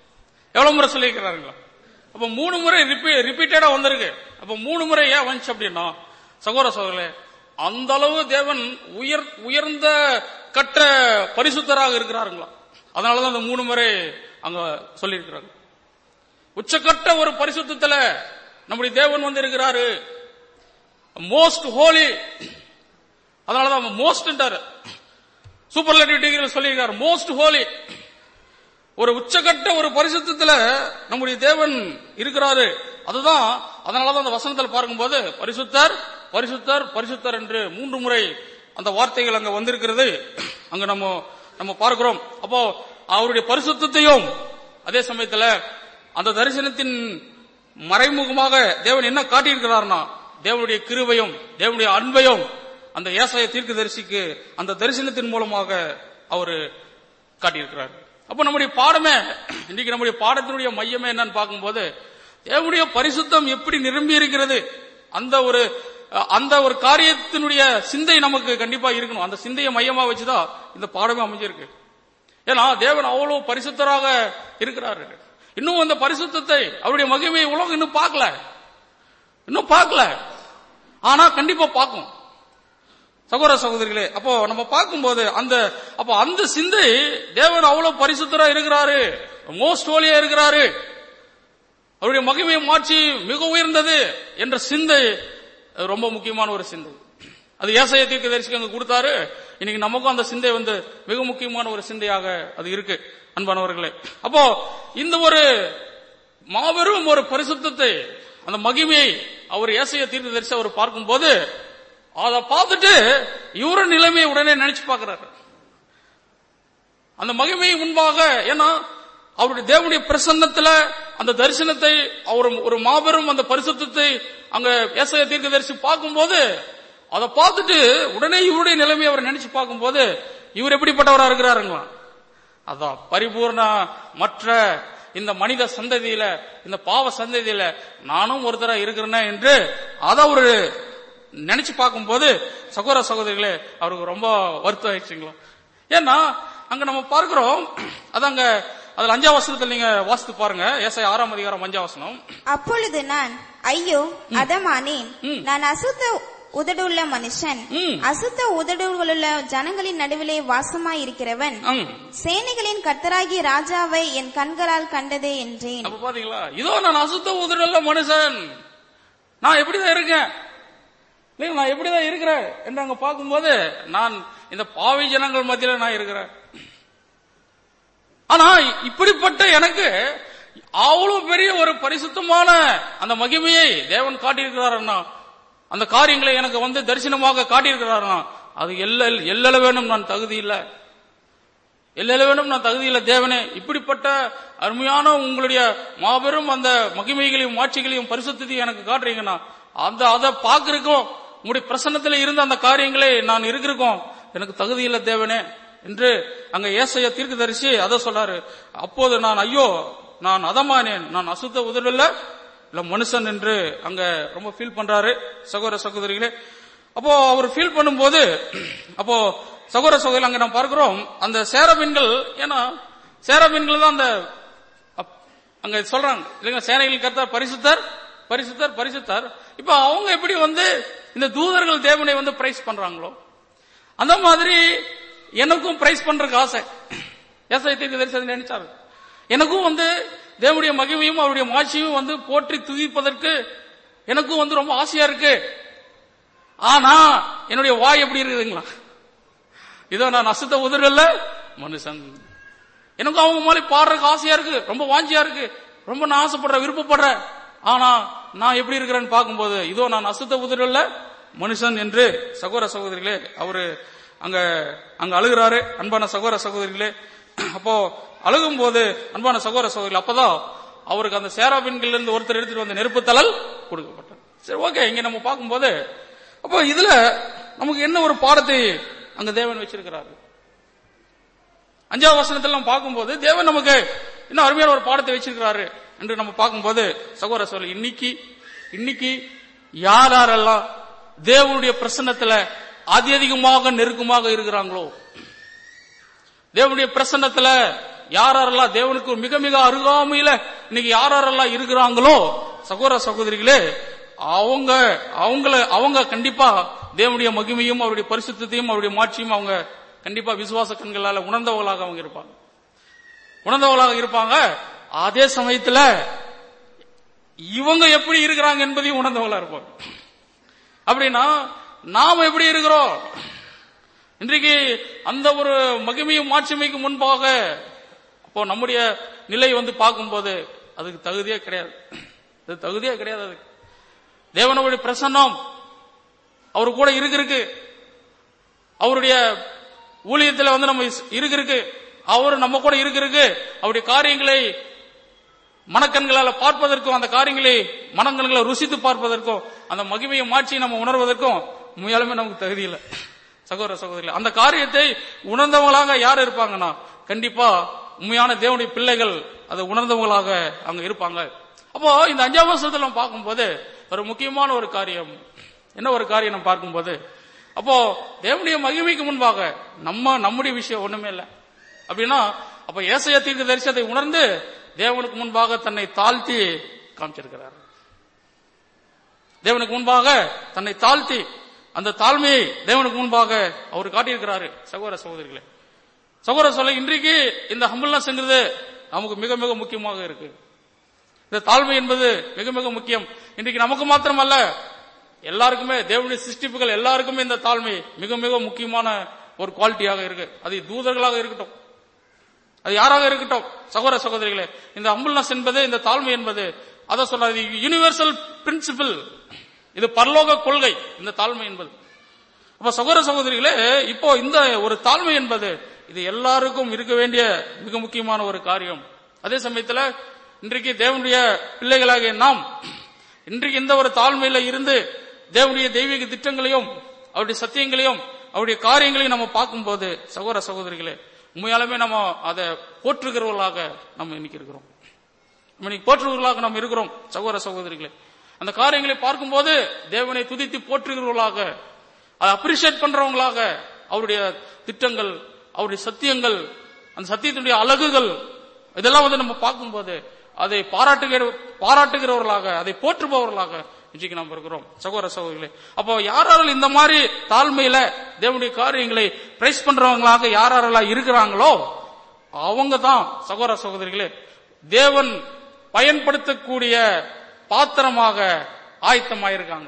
எவ்வளவு முறை சொல்லியிருக்கிறாருங்களா? அப்ப 3 முறை ரிப்பீட்டடா வந்திருக்கு. அப்ப 3 முறை ஏன் வந்துச்சு அப்படின்னா, சகோதர சகோதரர்களே, அந்த அளவு தேவன் உயர்ந்த கட்ட பரிசுத்தராக இருக்கிறாருங்களா. அதனாலதான் அந்த 3 முறை அங்க சொல்லியிருக்கிறாங்க. உச்சக்கட்ட ஒரு பரிசுத்தத்துல நம்முடைய தேவன் வந்து இருக்கிறாரு. Most holy. அதனாலதான் மோஸ்ட் சூப்பர்லேட்டிவ் டிகிரியில் சொல்லியிருக்காரு. Most holy. ஒரு உச்சக்கட்ட ஒரு பரிசுத்தத்துல நம்முடைய தேவன் இருக்கிறாரு. அதுதான் அதனாலதான் அந்த வசனத்தில் பார்க்கும்போது பரிசுத்தர் பரிசுத்தர் பரிசுத்தர் என்று 3 முறை அந்த வார்த்தைகள் அங்க வந்திருக்கிறது அங்க நம்ம பார்க்கிறோம். அப்போ அவருடைய பரிசுத்தையும் அதே சமயத்துல அந்த தரிசனத்தின் மறைமுகமாக தேவன் என்ன காட்டியிருக்கிறார்னா, தேவனுடைய கிருபையும் தேவனுடைய அன்பையும் அந்த ஏசாயா தீர்க்கதரிசிக்கு அந்த தரிசனத்தின் மூலமாக அவரு காட்டியிருக்கிறார். அப்ப நம்முடைய பாடமே இன்னைக்கு நம்முடைய பாடத்தினுடைய மையமே என்னன்னு பார்க்கும்போது, தேவனுடைய பரிசுத்தம் எப்படி நிரம்பி இருக்கிறது, அந்த ஒரு காரியத்தினுடைய சிந்தை நமக்கு கண்டிப்பா இருக்கணும். அந்த சிந்தையை மையமா வச்சுதான் இந்த பாடமே அமைஞ்சிருக்கு. ஏன்னா தேவன் அவ்வளவு பரிசுத்தராக இருக்கிறாரு. இன்னும் அந்த பரிசுத்தத்தை அவருடைய மகிமையை உலகம் இன்னும் பார்க்கல. ஆனா கண்டிப்பா பார்க்கும் சகோதர சகோதரிகளே. அப்போ நம்ம பார்க்கும்போது அந்த சிந்தை, தேவன் அவ்வளவு பரிசுத்தரா இருக்கிறாரு, மோஸ்ட் ஹோலியா இருக்கிறாரு, அவருடைய மகிமை மாட்சி மிக உயர்ந்தது என்ற சிந்தை ரொம்ப முக்கியமான ஒரு சிந்தை. அது ஏசாயா தீர்க்கதரிசிக்கு அங்க கொடுத்தாரு. இன்னைக்கு நமக்கும் அந்த சிந்தை வந்து மிக முக்கியமான ஒரு சிந்தையாக அது இருக்கு அன்பானவர்களே. அப்போ இந்த ஒரு மாபெரும் ஒரு பரிசுத்தத்தை, அந்த மகிமையை அவர் ஏசாயா தீர்க்கதரிசி அவர் பார்க்கும்போது, அதை பார்த்துட்டு இவர நிலைமையை உடனே நினைச்சு பார்க்கிறாரு. அந்த மகிமையை முன்பாக, ஏன்னா அவருடைய தேவனுடைய பிரசன்னத்துல அந்த தரிசனத்தை, அவர் ஒரு மாபெரும் அந்த பரிசுத்தத்தை அங்க ஏசாயா தீர்க்கதரிசி பார்க்கும்போது, அதை பார்த்துட்டு உடனே இவருடைய நிலைமையை அவர் நினைச்சு பார்க்கும்போது, இவர் எப்படிப்பட்டவரா இருக்கிறாருங்களா, அதான் பரிபூர்ண மற்ற இந்த மனித சந்ததியில, இந்த பாவ சந்ததியில நானும் ஒருத்தரா இருக்கிறேன் என்று அதை ஒரு நினைச்சு பார்க்கும்போது, சகோதர சகோதரிகளே, அவருக்கு ரொம்ப வருத்தம் ஆயிடுச்சுங்களா. ஏன்னா அங்க நம்ம பார்க்கிறோம், அதாங்க அதுல 5ஆம் வசனத்தில் நீங்க வாசித்து பாருங்க. ஏசாயா 6ஆம் அதிகாரம் 5ஆம் வசனம். அப்பொழுது நான் ஐயோ அதமானேன், நான் அசுத்த உதடுள்ள மனுஷன், அசுத்த உதடுகளுள்ள ஜனங்களின் நடுவிலே வாசமாய் இருக்கிறவன், சேனைகளின் கர்த்தராகிய ராஜாவை என் கண்களால் கண்டதே என்றேன். அப்ப பாத்தீங்களா, இதோ நான் அசுத்த உதடுள்ள மனுஷன், நான் எப்படிதான் இருக்கேன், நான் எப்படிதான் இருக்கிறேன் என்று அங்க பார்க்கும்போது, நான் இந்த பாவி ஜனங்கள் மத்தியில நான் இருக்கிறேன். ஆனா இப்படிப்பட்ட எனக்கு அவ்வளவு பெரிய ஒரு பரிசுத்தமான அந்த மகிமையை தேவன் காட்டியிருக்கிறாருன்னா, அந்த காரியங்களை எனக்கு வந்து தரிசனமாக காட்டியிருக்கிறாருன்னா, அது எல்லள வேணும் நான் தகுதி இல்லை, நான் தகுதி இல்லை. தேவனே, இப்படிப்பட்ட அருமையான உங்களுடைய மாபெரும் அந்த மகிமைகளையும் மாட்சிகளையும் பரிசுத்தையும் எனக்கு காட்டுறீங்கன்னா, அதை பார்க்கிறக்கும் உங்களுடைய பிரசன்னத்தில் இருந்த அந்த காரியங்களை நான் இருக்கிறக்கும் எனக்கு தகுதி இல்லை தேவனே என்று அங்க ஏசாயா தீர்க்கதரிசி அதை சொல்றாரு. அப்போது நான் ஐயோ நான் அதமானேன், நான் அசுத்த உதடுள்ள இல்ல மனுஷன் என்று அங்க ரொம்ப ஃபீல் பண்றாரு சகோதர சகோதரிகளே. அப்போ அவர் ஃபீல் பண்ணும்போது, அப்போ சகோதர சகோதரி அங்க நம்ம பார்க்கிறோம் அந்த சேரபீன்கள், ஏன்னா சேரபீன்கள் தான் அந்த அங்க சொல்றாங்க இல்லைங்க, சேனைகளின் கர்த்தர் பரிசுத்தர் பரிசுத்தர் பரிசுத்தர். இப்ப அவங்க எப்படி வந்து இந்த தூதர்கள் தேவனை வந்து பிரைஸ் பண்றாங்களோ, அந்த மாதிரி எனக்கும் பிரைஸ் பண்றதுக்கு ஆசை. ஏசாயா தீர்க்கதரிசி நினைச்சாரு, எனக்கும் வந்து தேவனுடைய மகிமையும் அவருடைய மாட்சியும் வந்து போற்றி துதிப்பதற்கு எனக்கும் வந்து ரொம்ப ஆசையா இருக்கு. ஆனா என்னுடைய வாய் எப்படி இருக்குதுங்களா, இதோ நான் அசுத்த உதடுள்ள மனுஷன். எனக்கும் அவங்க மாதிரி பாடுறதுக்கு ஆசையா இருக்கு, ரொம்ப வாஞ்சியா இருக்கு, ரொம்ப நான் ஆசைப்படுறேன், விருப்பப்படுறேன். ஆனா நான் எப்படி இருக்கிறேன்னு பார்க்கும்போது, இதோ நான் அசுத்த உதடுள்ள மனுஷன் என்று சகோதர சகோதரிகளே அவரு அங்க அழுகிறாரு அன்பான சகோதர சகோதரிகளே. அப்போ அழுகும் போது அன்பான சகோதர சகோதரிகள், அப்பதான் அவருக்கு அந்த சேராபீன்கள் இருந்து ஒருத்தர் எடுத்துட்டு வந்த நெருப்பு தழல் கொடுக்கப்பட்டார். சரி, ஓகே. இங்க நம்ம பார்க்கும்போது அப்போ இதுல நமக்கு என்ன ஒரு பாடத்தை அங்க தேவன் வச்சிருக்கிறாரு. 5ஆம் வசனத்தில் நம்ம பார்க்கும்போது தேவன் நமக்கு இன்னும் அருமையான ஒரு பாடத்தை வச்சிருக்கிறாரு என்று நம்ம பார்க்கும்போது சகோதர சகோதரி, இன்னைக்கு யாரெல்லாம் தேவனுடைய பிரசன்னத்துல அதிகமாக நெருக்கமாக இருக்கிறாங்களோ, தேவனுடைய பிரசன்னத்துல யாரெல்லாம் தேவனுக்கு மிக மிக அருகாமையில இன்னைக்கு யாரெல்லாம் இருக்கிறாங்களோ சகோதர சகோதரிகளே, அவங்க கண்டிப்பா தேவனுடைய மகிமையும் அவருடைய பரிசுத்தையும் அவருடைய மாட்சியும் அவங்க கண்டிப்பா விசுவாச கண்களால உணர்ந்தவர்களாக அவங்க இருப்பாங்க. அதே சமயத்துல இவங்க எப்படி இருக்கிறாங்க என்பதையும் உணர்ந்தவங்களா இருப்பாங்க. அப்படின்னா நாம எப்படி இருக்கிறோம் இன்றைக்கு அந்த ஒரு மகிமையும் மாட்சிமைக்கு முன்பாக அப்போ நம்முடைய நிலை பார்க்கும்போது அதுக்கு தகுதியே கிடையாது. அதுக்கு தேவனுடைய பிரசன்னம் அவரு கூட இருக்கு, அவருடைய ஊழியத்தில் நம்ம இருக்கு, அவரு நம்ம கூட இருக்கு. அவருடைய காரியங்களை மனக்கண்களால் பார்ப்பதற்கும் அந்த காரியங்களை மனக்கண்களை ருசித்து பார்ப்பதற்கும் அந்த மகிமையும் மாட்சியை நம்ம உணர்வதற்கும் முயலுமே நமக்கு தகுதி இல்லை. சகோதர சகோதரிகள், அந்த காரியத்தை உணர்ந்தவங்களாக யார் இருப்பாங்கன்னா கண்டிப்பா உண்மையான தேவனுடைய பிள்ளைகள் அதை உணர்ந்தவங்களாக அங்க இருப்பாங்க. அப்போ இந்த 5ஆம் வசனத்துல நம்ம பார்க்கும்போது ஒரு முக்கியமான ஒரு காரியம், என்ன ஒரு காரியம் நம்ம பார்க்கும்போது, அப்போ தேவனுடைய மகிமைக்கு முன்பாக நம்முடைய விஷயம் ஒண்ணுமே இல்லை அப்படின்னா, அப்ப ஏசாயா தீர்க்கதரிசி அதை உணர்ந்து தேவனுக்கு முன்பாக தன்னை தாழ்த்தி காமிச்சிருக்கிறார். தேவனுக்கு முன்பாக தன்னை தாழ்த்தி அந்த தாழ்மையை தேவனுக்கு முன்பாக அவர் காட்டியிருக்கிறாரு. சகோதர சகோதரிகளே, சகோதர சொல்ல இன்றைக்கு இந்த ஹம்பிள்னஸ் என்கிறது நமக்கு மிக மிக முக்கியமாக இருக்கு. இந்த தாழ்மை என்பது மிக மிக முக்கியம். இன்றைக்கு நமக்கு மாத்திரமல்ல, எல்லாருக்குமே தேவனுடைய சிருஷ்டிப்புகள் எல்லாருக்குமே இந்த தாழ்மை மிக மிக முக்கியமான ஒரு குவாலிட்டியாக இருக்கு. அது தூதர்களாக இருக்கட்டும், அது யாராக இருக்கட்டும். சகோதர சகோதரிகளே, இந்த ஹம்பிள்னஸ் என்பது, இந்த தாழ்மை என்பது அதை சொல்றாரு, யூனிவர்சல் பிரின்சிபிள், இது பரலோக கொள்கை இந்த தாழ்மை என்பது. அப்ப சகோதர சகோதரிகளே, இப்போ இந்த ஒரு தாழ்மை என்பது இது எல்லாருக்கும் இருக்க வேண்டிய மிக முக்கியமான ஒரு காரியம். அதே சமயத்தில் இன்றைக்கு தேவனுடைய பிள்ளைகளாகிய நாம் இன்றைக்கு இந்த ஒரு தாழ்மையில இருந்து தேவனுடைய தெய்வீக திட்டங்களையும் அவருடைய சத்தியங்களையும் அவருடைய காரியங்களையும் நம்ம பார்க்கும்போது சகோதர சகோதரிகளே, உண்மையாலுமே நம்ம அதை போற்றுகிறவர்களாக நம்ம இன்னைக்கு இருக்கிறோம். போற்றுகிறவர்களாக நம்ம இருக்கிறோம். சகோதர சகோதரிகளே, அந்த காரியங்களை பார்க்கும்போது தேவனை துதித்து போற்றுகிறவர்களாக, அதை அப்ரிஷியேட் பண்றவங்களாக, அவருடைய திட்டங்கள், அவருடைய சத்தியங்கள், அந்த சத்தியத்தினுடைய அழகுகள் இதெல்லாம் நம்ம பார்க்கும்போது அதை பாராட்டுகிறவர்களாக, அதை போற்றுபவர்களாக இன்றைக்கு நாம் இருக்கிறோம். சகோதர சகோதரிகளே, அப்போ யாரால் இந்த மாதிரி தாழ்மையில தேவனுடைய காரியங்களை பிரைஸ் பண்றவங்களாக யாரெல்லாம் இருக்கிறாங்களோ அவங்க தான் சகோதர சகோதரிகளே தேவன் பயன்படுத்தக்கூடிய பாத்திரமாக ஆயத்தமாயிருக்காங்க.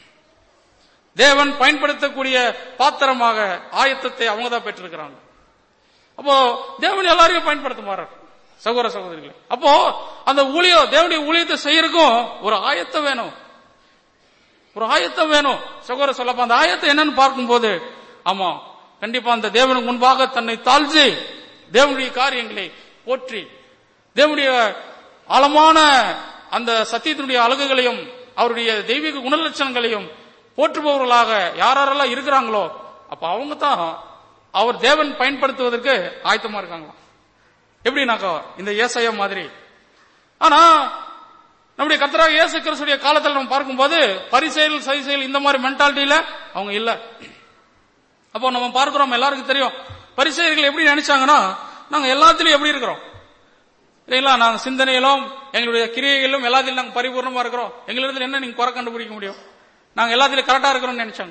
தேவன் பயன்படுத்தக்கூடிய பாத்திரமாக ஆயத்தத்தை அவங்க தான் பெற்றிருக்கிறாங்க. அப்போ தேவன் எல்லாரையும் பயன்படுத்த மாறார் சகோதர சகோதரிகளே. அப்போ அந்த ஊழியம், தேவனுடைய ஊழியத்தை செய்யறதுக்கும் ஒரு ஆயத்தம் வேணும், ஒரு ஆயத்தம் வேணும் சகோதர சொல்லப்ப. அந்த ஆயத்தம் என்னன்னு பார்க்கும்போது, ஆமா கண்டிப்பா அந்த தேவனுக்கு முன்பாக தன்னை தாழ்த்தி தேவனுடைய காரியங்களை போற்றி தேவனுடைய ஆழமான அந்த சத்தியத்தினுடைய அழகுகளையும் அவருடைய தெய்வீக குணலட்சணங்களையும் போற்றுபவர்களாக யாரெல்லாம் இருக்கிறாங்களோ அப்ப அவங்க தான் அவர் தேவன் பயன்படுத்துவதற்கு ஆயத்தமா இருக்காங்க. எப்படின்னாக்கா இந்த ஏசாயா மாதிரி. ஆனா நம்முடைய கர்த்தராகிய இயேசு கிறிஸ்துவின் காலத்தில் நம்ம பார்க்கும்போது பரிசேயர்கள் சதுசேயர்கள் இந்த மாதிரி மென்டாலிட்டியில அவங்க இல்ல. அப்போ நம்ம பார்க்கிறோம், எல்லாருக்கும் தெரியும் பரிசேயர்கள் எப்படி நினைச்சாங்கன்னா, நாங்க எல்லாத்திலும் எப்படி இருக்கிறோம் இல்லைங்களா, நாங்க சிந்தனையிலும் எங்களுடைய கிரியைகளிலும் எல்லாத்திலும் நாங்க பரிபூர்ணமா இருக்கிறோம், எங்களிடத்துல என்ன நீங்க குறை கண்டுபிடிக்க முடியும், நாங்க எல்லாத்திலும் கரெக்டா இருக்கிறோம்னு நினைச்சாங்க.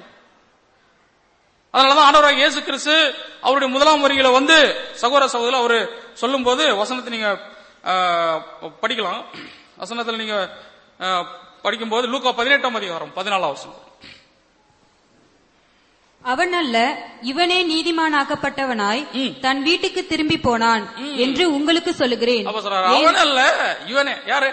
அதனாலதான் ஆண்டவராகிய இயேசு கிறிஸ்து அவருடைய முதலாம் வருகையில சகோதர சகோதரர் அவரு சொல்லும் போது வசனத்தை நீங்க படிக்கலாம். வசனத்தில் நீங்க படிக்கும்போது லூக்கா 18ஆம் அதிகாரம் 14ஆம் வசனம். அவன் அல்ல, இவனே நீதிமானாக்கப்பட்டவனாய் தன் வீட்டுக்கு திரும்பி போனான் என்று உங்களுக்கு சொல்லுகிறேன். அவன் அல்ல, இவனே. யாரு?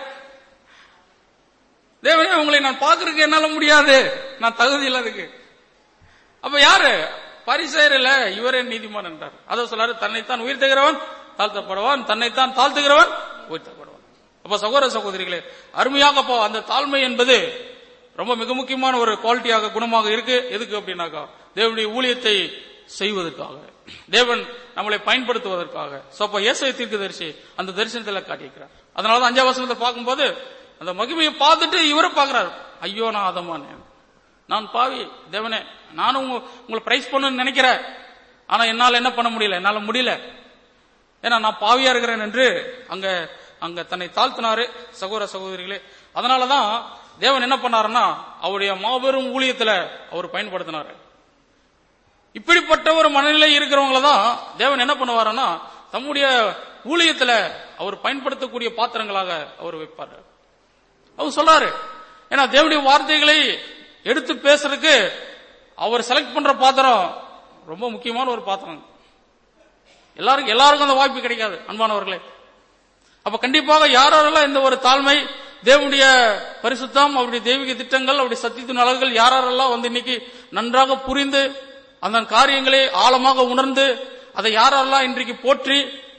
தேவனே, உங்களை நான் பார்க்கறதுக்கு என்னால முடியாது, நான் தகுதி இல்லாததுக்கு. அப்ப யாரு? பரிசேயர் இல்ல, இவரே நீதிமான் என்றார். அதை சொல்லாரு, தன்னைத்தான் உயர்த்துகிறவன் தாழ்த்தப்படுவான், தன்னைத்தான் தாழ்த்துகிறவன் உயர்த்தப்படுவான். அப்ப சகோதர சகோதரிகளே, அருமையாக அந்த தாழ்மை என்பது ரொம்ப மிக முக்கியமான ஒரு குவாலிட்டியாக குணமாக இருக்கு. எதுக்கு அப்படின்னாக்கா, தேவனுடைய ஊழியத்தை செய்வதற்காக, தேவன் நம்மளை பயன்படுத்துவதற்காக. அப்ப ஏசாயா தீர்க்கதரிசி அந்த தரிசனத்தில் காட்டியிருக்கிறார். அதனாலதான் 5ஆம் வசனத்தை பார்க்கும்போது அந்த மகிமையை பார்த்துட்டு இவரை பார்க்கிறார். ஐயோ நான் அதமான, நான் பாவி, தேவனே நானும் உங்களை பிரைஸ் பண்ணணும்னு நினைக்கிறேன், ஆனா என்னால என்ன பண்ண முடியல, என்னால முடியல. ஏன்னா நான் பாவியா இருக்கிறேன் என்று அங்க தன்னை தாழ்த்தினாரு சகோதர சகோதரிகளே. அதனாலதான் தேவன் என்ன பண்ணாருன்னா அவருடைய மாபெரும் ஊழியத்துல அவர் பயன்படுத்தினாரு. இப்படிப்பட்ட ஒரு மனநிலை இருக்கிறவங்கள தான் தேவன் என்ன பண்ணுவாருன்னா தம்முடைய ஊழியத்துல அவர் பயன்படுத்தக்கூடிய பாத்திரங்களாக அவர் வைப்பாரு. அவர் சொல்றாரு, ஏன்னா தேவனுடைய வார்த்தைகளை எடுத்து பேசுறதுக்கு அவர் செலக்ட் பண்ற பாத்திரம் ரொம்ப முக்கியமான ஒரு பாத்திரம். எல்லாருக்கும் அந்த வாய்ப்பு கிடைக்காது அன்பானவர்களே. அப்ப கண்டிப்பாக யாரெல்லாம் இந்த ஒரு தாழ்மை, தேவனுடைய பரிசுத்தம், அவருடைய தெய்வீக திட்டங்கள், அவருடைய சத்தியத்தின் அழகுகள் யாரெல்லாம் இன்னைக்கு நன்றாக புரிந்து அந்த காரியங்களை ஆழமாக உணர்ந்து அதை யாரெல்லாம் இன்றைக்கு போற்றி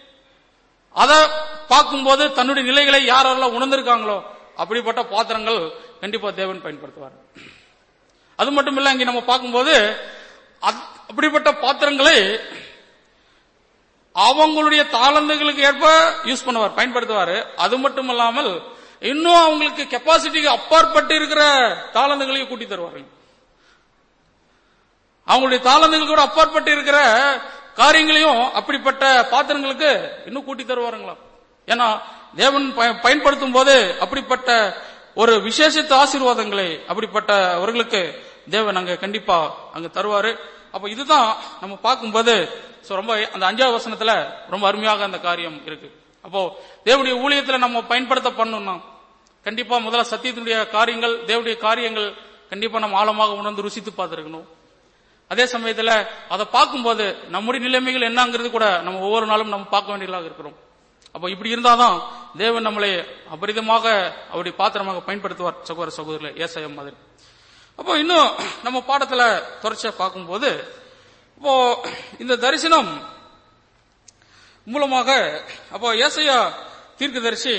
அதை பார்க்கும்போது தன்னுடைய நிலைகளை யாரெல்லாம் உணர்ந்திருக்காங்களோ அப்படிப்பட்ட பாத்திரங்கள் கண்டிப்பா தேவன் பயன்படுத்துவார். அது மட்டும் இல்ல, இங்க நம்ம பார்க்கும்போது அப்படிப்பட்ட பாத்திரங்களை அவங்களுடைய தாளந்துகளுக்கு ஏற்ப யூஸ் பண்ணுவார், பயன்படுத்துவார். அது மட்டும் இல்லாமல் இன்னும் அவங்களுக்கு கெப்பாசிட்டிக்கு அப்பாற்பட்டு இருக்கிற தாளந்துகளையும் கூட்டி தருவார்கள். அவங்களுடைய தாளந்துகளுக்கு கூட அப்பாற்பட்டு இருக்கிற காரியங்களையும் அப்படிப்பட்ட பாத்திரங்களுக்கு இன்னும் கூட்டி தருவாருங்களா. ஏன்னா தேவன் பயன்படுத்தும் போது அப்படிப்பட்ட ஒரு விசேஷித்த ஆசீர்வாதங்களை அப்படிப்பட்டவர்களுக்கு தேவன் அங்க கண்டிப்பா அங்க தருவாரு. அப்ப இதுதான் நம்ம பார்க்கும்போது ரொம்ப அந்த 5வது வசனத்துல ரொம்ப அருமையாக அந்த காரியம் இருக்கு. அப்போ தேவனுடைய ஊழியத்துல நம்ம பயன்படுத்த பண்ணணும்னா கண்டிப்பா முதல்ல சத்தியத்தினுடைய காரியங்கள், தேவனுடைய காரியங்கள் கண்டிப்பா நம்ம ஆழமாக உணர்ந்து ருசித்து பார்த்திருக்கணும். அதே சமயத்துல அதை பார்க்கும்போது நம்முடைய நிலைமைகள் என்னங்கிறது கூட நம்ம ஒவ்வொரு நாளும் நம்ம பார்க்க வேண்டியதாக இருக்கிறோம். அப்போ இப்படி இருந்தாதான் தேவன் நம்மளை அபரிதமாக அவருடைய பாத்திரமாக பயன்படுத்துவார் சகோதர சகோதரர்களே, ஏசாயா மாதிரி. அப்போ இன்னும் நம்ம பாடத்துல தொடர்ச்சியா பார்க்கும்போது இப்போ இந்த தரிசனம் மூலமாக அப்போ ஏசாயா தீர்க்கதரிசி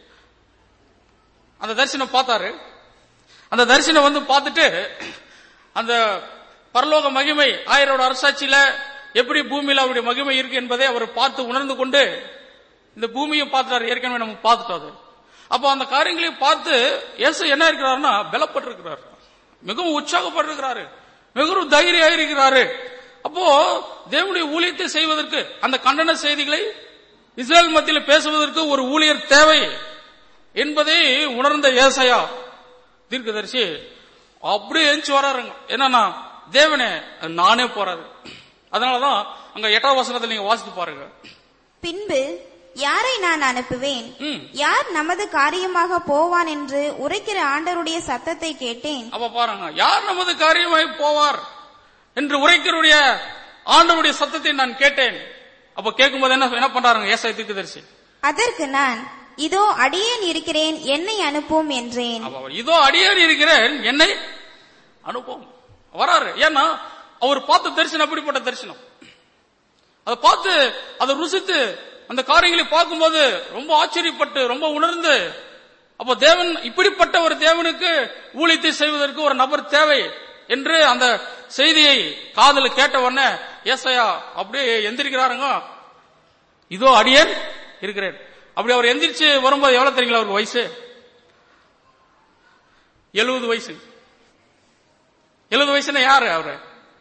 அந்த தரிசனம் பார்த்தாரு. அந்த தரிசனம் பார்த்துட்டு அந்த பரலோக மகிமை, ஆயரோட அரசாட்சியில எப்படி பூமியில அவருடைய மகிமை இருக்கு என்பதை அவர் பார்த்து உணர்ந்து கொண்டு இந்த பூமியை பார்த்தாரு. ஏற்கனவே நம்ம பார்த்துட்டோம். அப்போ அந்த காரியங்களையும் பார்த்து இயேசு என்ன இருக்கிறாருன்னா பலப்பட்டிருக்கிறார், மிகவும் உற்சாகப்பட்டிருக்கிறாரு, மிகவும் தைரியம் இருக்கிறாரு. அப்போ தேவனுடைய ஊழியத்தை செய்வதற்கு அந்த கண்டன செய்திகளை இஸ்ரேல் மத்தியில் பேசுவதற்கு ஒரு ஊழியர் தேவை என்பதை உணர்ந்த ஏசாயா தீர்க்கதரிசி அப்படியே எழுந்து வராருங்க. என்னன்னா தேவனே நானே போறாரு. அதனாலதான் அங்க 8வது வசனத்தில் நீங்க வாசித்து பாருங்க. பின்பு யாரை நான் அனுப்புவேன், யார் நமது காரியமாக போவான் என்று உரைக்கிற ஆண்டவருடைய சத்தத்தை கேட்டேன். அப்ப பாருங்க, யார் நமது காரியமாய் போவார் என்று உரைக்கிறவுடைய ஆண்டவருடைய சத்தத்தை நான் கேட்டேன். அப்ப கேட்கும்போது என்ன பண்றாருங்க ஏசாயா தீர்க்கதரிசி? அதற்கு நான் இதோ அடியேன் இருக்கிறேன், என்னை அனுப்பும் என்றேன். இதோ அடியேன் இருக்கிறேன், என்னை அனுப்பும் வராரு. ஏன்னா அவர் பார்த்த தரிசனம் அப்படிப்பட்ட தரிசனம். அதை பார்த்து அதை ருசித்து அந்த காரியங்களை பார்க்கும்போது ரொம்ப ஆச்சரியப்பட்டு ரொம்ப உணர்ந்து, அப்போ தேவன் இப்படிப்பட்ட ஒரு தேவனுக்கு ஊழியத்தை செய்வதற்கு ஒரு நபர் தேவை என்று அந்த செய்தியை காதுல கேட்ட உடனே ஏசாயா அப்படியே எந்திரிக்கிறாருங்க. இதோ அடியேன் இருக்கிறேன். அப்படி அவர் எந்திரிச்சு வரும்போது எவ்வளவு தெரியுங்களா அவருக்கு வயசு? 70 வயசு. 70 வயசுனா யாரு அவரு?